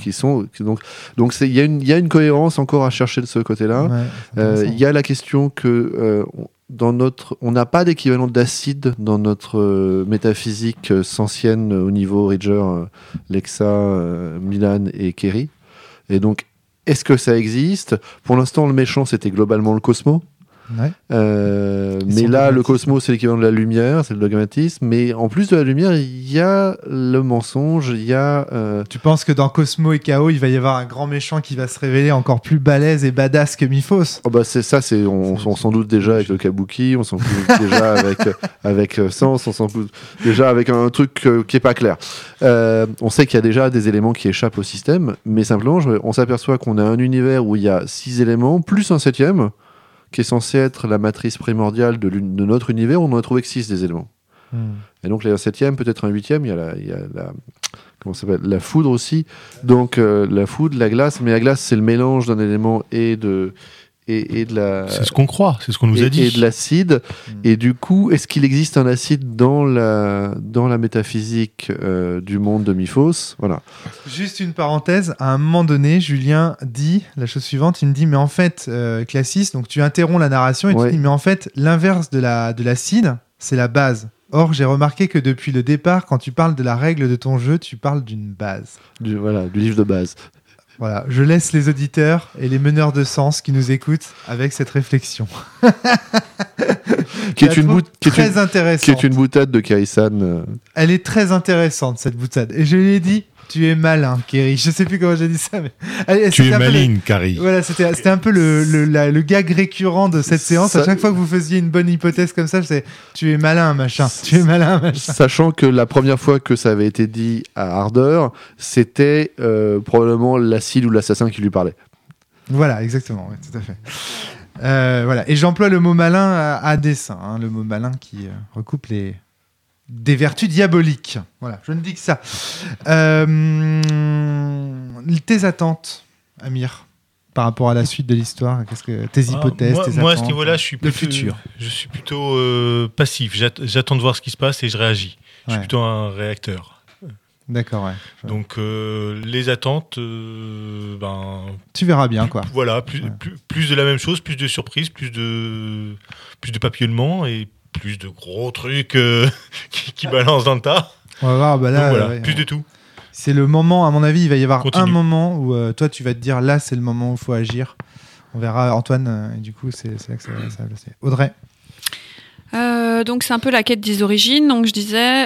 Donc il y a une cohérence encore à chercher de ce côté-là. Il y a la question que... on n'a pas d'équivalent d'acide dans notre métaphysique sensienne au niveau Ridger, Lexa, Milan et Kerry. Et donc, est-ce que ça existe ? Pour l'instant, le méchant, c'était globalement le Cosmo. Ouais. Mais là, le Cosmos, c'est l'équivalent de la lumière, c'est le dogmatisme. Mais en plus de la lumière, il y a le mensonge, il y a... Tu penses que dans Cosmo et Chaos, il va y avoir un grand méchant qui va se révéler encore plus balèze et badass que Miphos ? Oh bah on s'en doute déjà avec le Kabuki, on s'en doute déjà avec Sens, on s'en doute déjà avec un truc qui est pas clair. On sait qu'il y a déjà des éléments qui échappent au système, mais simplement, on s'aperçoit qu'on a un univers où il y a 6 éléments, plus un 7e, qui est censé être la matrice primordiale de notre univers, on n'en a trouvé que 6 des éléments. Et donc, il y a un 7e, peut-être un 8e, il y a comment ça s'appelle ? La foudre aussi. Donc, la foudre, la glace, mais la glace, c'est le mélange d'un élément et de la... C'est ce qu'on croit, c'est ce qu'on nous a dit. Et de l'acide. Et du coup, est-ce qu'il existe un acide dans la métaphysique du monde de Miphos ? Voilà. Juste une parenthèse, à un moment donné, Julien dit la chose suivante, il me dit, mais en fait, Classis, donc tu interromps la narration et tu dis, mais en fait, l'inverse de l'acide, c'est la base. Or, j'ai remarqué que depuis le départ, quand tu parles de la règle de ton jeu, tu parles d'une base. Du livre de base. Voilà, je laisse les auditeurs et les meneurs de sens qui nous écoutent avec cette réflexion. Qui est une boutade de Kaisan. Elle est très intéressante, cette boutade. Et je lui ai dit, tu es malin, Kerry. Je sais plus comment j'ai dit ça, mais... Tu es maligne, Kerry. Voilà, c'était un peu le gag récurrent de cette séance. À chaque fois que vous faisiez une bonne hypothèse comme ça, je disais, tu es malin, machin. Tu es malin, machin. Sachant que la première fois que ça avait été dit à Ardeur, c'était probablement l'acide ou l'assassin qui lui parlait. Voilà, exactement, ouais, tout à fait. Voilà. Et j'emploie le mot malin à dessein, hein, le mot malin qui recoupe des vertus diaboliques. Voilà, je ne dis que ça. Tes attentes, Amir, par rapport à la suite de l'histoire, qu'est-ce que tes hypothèses, tes attentes, moi, à ce niveau-là, je suis plutôt passif. J'attends de voir ce qui se passe et je réagis. Je suis plutôt un réacteur. D'accord, ouais. Donc les attentes, tu verras bien, quoi. Voilà, plus de la même chose, plus de surprises, plus de papillonnement et plus de gros trucs qui balancent dans le tas. On va voir, là, donc, voilà, plus de tout. C'est le moment, à mon avis, il va y avoir un moment où toi, tu vas te dire, là, c'est le moment où il faut agir. On verra Antoine, et du coup, c'est là que ça va passer. Audrey. Donc c'est un peu la quête des origines. Donc je disais,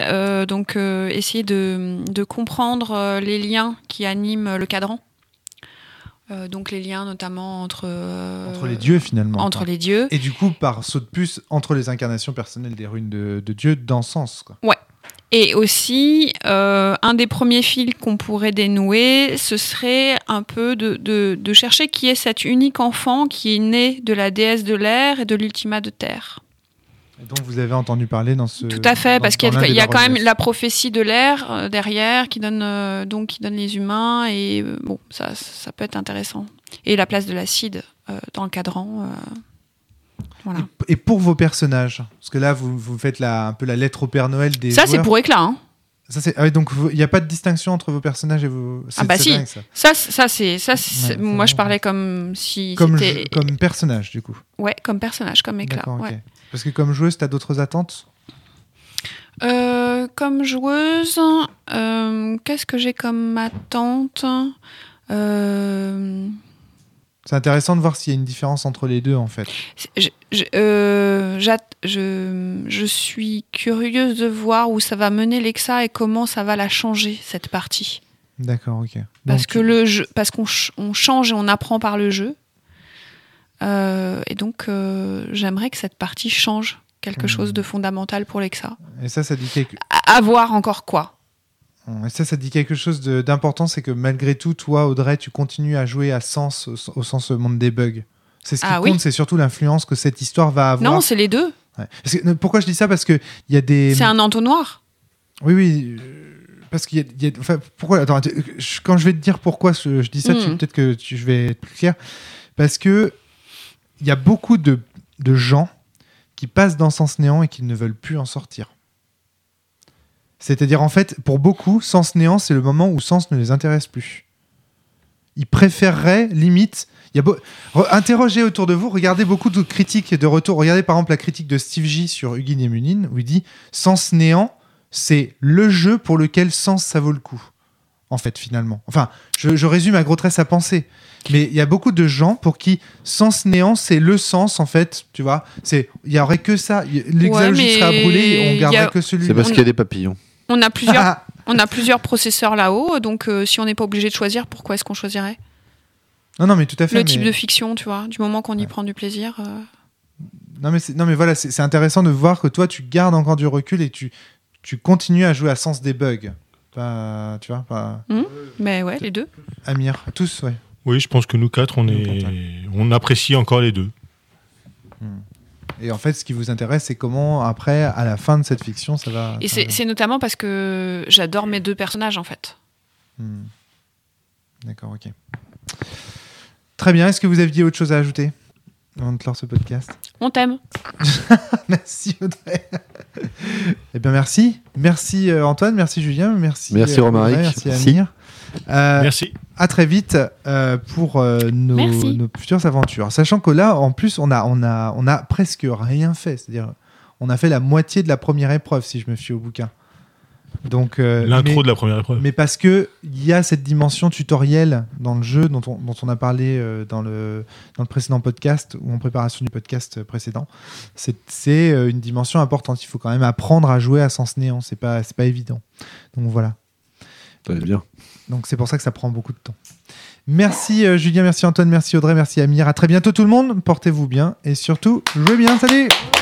essayer de comprendre les liens qui animent le cadran. Donc les liens notamment entre les dieux finalement. Entre les dieux. Et du coup, par saut de puce, entre les incarnations personnelles des runes de Dieu dans Sens, quoi. Ouais. Et aussi, un des premiers fils qu'on pourrait dénouer, ce serait un peu de chercher qui est cet unique enfant qui est né de la déesse de l'air et de l'ultima de terre. Et donc vous avez entendu parler dans ce... Tout à fait, parce qu'il y a quand même la la prophétie de l'air derrière qui donne les humains, et bon, ça peut être intéressant. Et la place de l'acide dans le cadran. Voilà. Et pour vos personnages, parce que là vous faites un peu la lettre au Père Noël des ça, joueurs. c'est pour éclat, hein. Donc il n'y a pas de distinction entre vos personnages et vos... Ah bah si, dingue, ça. Ouais, moi je parlais comme si comme c'était... comme personnage du coup. Ouais, comme personnage, comme éclat. D'accord, ouais. ok. Parce que comme joueuse, t'as d'autres attentes ? Comme joueuse, qu'est-ce que j'ai comme attente ? C'est intéressant de voir s'il y a une différence entre les deux en fait. Je suis curieuse de voir où ça va mener Lexa et comment ça va la changer, cette partie. D'accord, ok. Parce qu'on change et on apprend par le jeu. Et donc, j'aimerais que cette partie change quelque chose de fondamental pour Lexa. Et ça dit quelque... À voir encore quoi. Et ça dit quelque chose d'important, c'est que malgré tout, toi, Audrey, tu continues à jouer à Sens, au sens monde des bugs. C'est ce qui compte, c'est surtout l'influence que cette histoire va avoir. Non, c'est les deux. Ouais. Pourquoi je dis ça ? Parce qu'il y a des... C'est un entonnoir. Oui. Parce qu'il y a... Enfin, pourquoi... Attends, quand je vais te dire pourquoi je dis ça, peut-être que je vais être plus clair. Parce que il y a beaucoup de gens qui passent dans Sens Néant et qui ne veulent plus en sortir. C'est-à-dire, en fait, pour beaucoup, Sens Néant, c'est le moment où Sens ne les intéresse plus. Ils préféreraient, limite... Interrogez autour de vous, regardez beaucoup de critiques de retour. Regardez par exemple la critique de Steve J sur Hugin et Munin, où il dit « Sens Néant, c'est le jeu pour lequel Sens, ça vaut le coup. » En fait, finalement. Enfin, je résume à gros traits sa pensée. Mais il y a beaucoup de gens pour qui Sens Néant, c'est le sens, en fait. Tu vois, il n'y aurait que ça. L'exalogie serait à brûler et on garderait que celui-là. C'est parce qu'il y a des papillons. On a plusieurs processeurs là-haut, donc si on n'est pas obligé de choisir, pourquoi est-ce qu'on choisirait ? Non, mais tout à fait. Le type de fiction, tu vois, du moment qu'on y prend du plaisir. Non, mais voilà, c'est intéressant de voir que toi, tu gardes encore du recul et tu continues à jouer à Sens des bugs. Tu vois, pas... Mais ouais, les deux. Amir, tous, ouais. Oui, je pense que nous quatre, on apprécie encore les deux. Et en fait, ce qui vous intéresse, c'est comment, après, à la fin de cette fiction, ça va... Et c'est notamment parce que j'adore mes deux personnages, en fait. D'accord, ok. Très bien. Est-ce que vous aviez autre chose à ajouter avant de clore ce podcast ? On t'aime. Merci, Audrey. Eh bien, merci. Merci, Antoine. Merci, Julien. Merci, Romaric. Merci, Amir. Merci. À très vite pour nos futures aventures. Sachant que là, en plus, on a presque rien fait. C'est-à-dire, on a fait la moitié de la première épreuve, si je me fie au bouquin. Donc, l'intro de la première épreuve. Mais parce qu'il y a cette dimension tutorielle dans le jeu dont on a parlé dans le précédent podcast ou en préparation du podcast précédent. C'est une dimension importante. Il faut quand même apprendre à jouer à Sens Néant. C'est pas évident. Donc voilà. Très bien. Donc c'est pour ça que ça prend beaucoup de temps. Merci Julien, merci Antoine, merci Audrey, merci Amir. À très bientôt tout le monde. Portez-vous bien et surtout, jouez bien. Salut!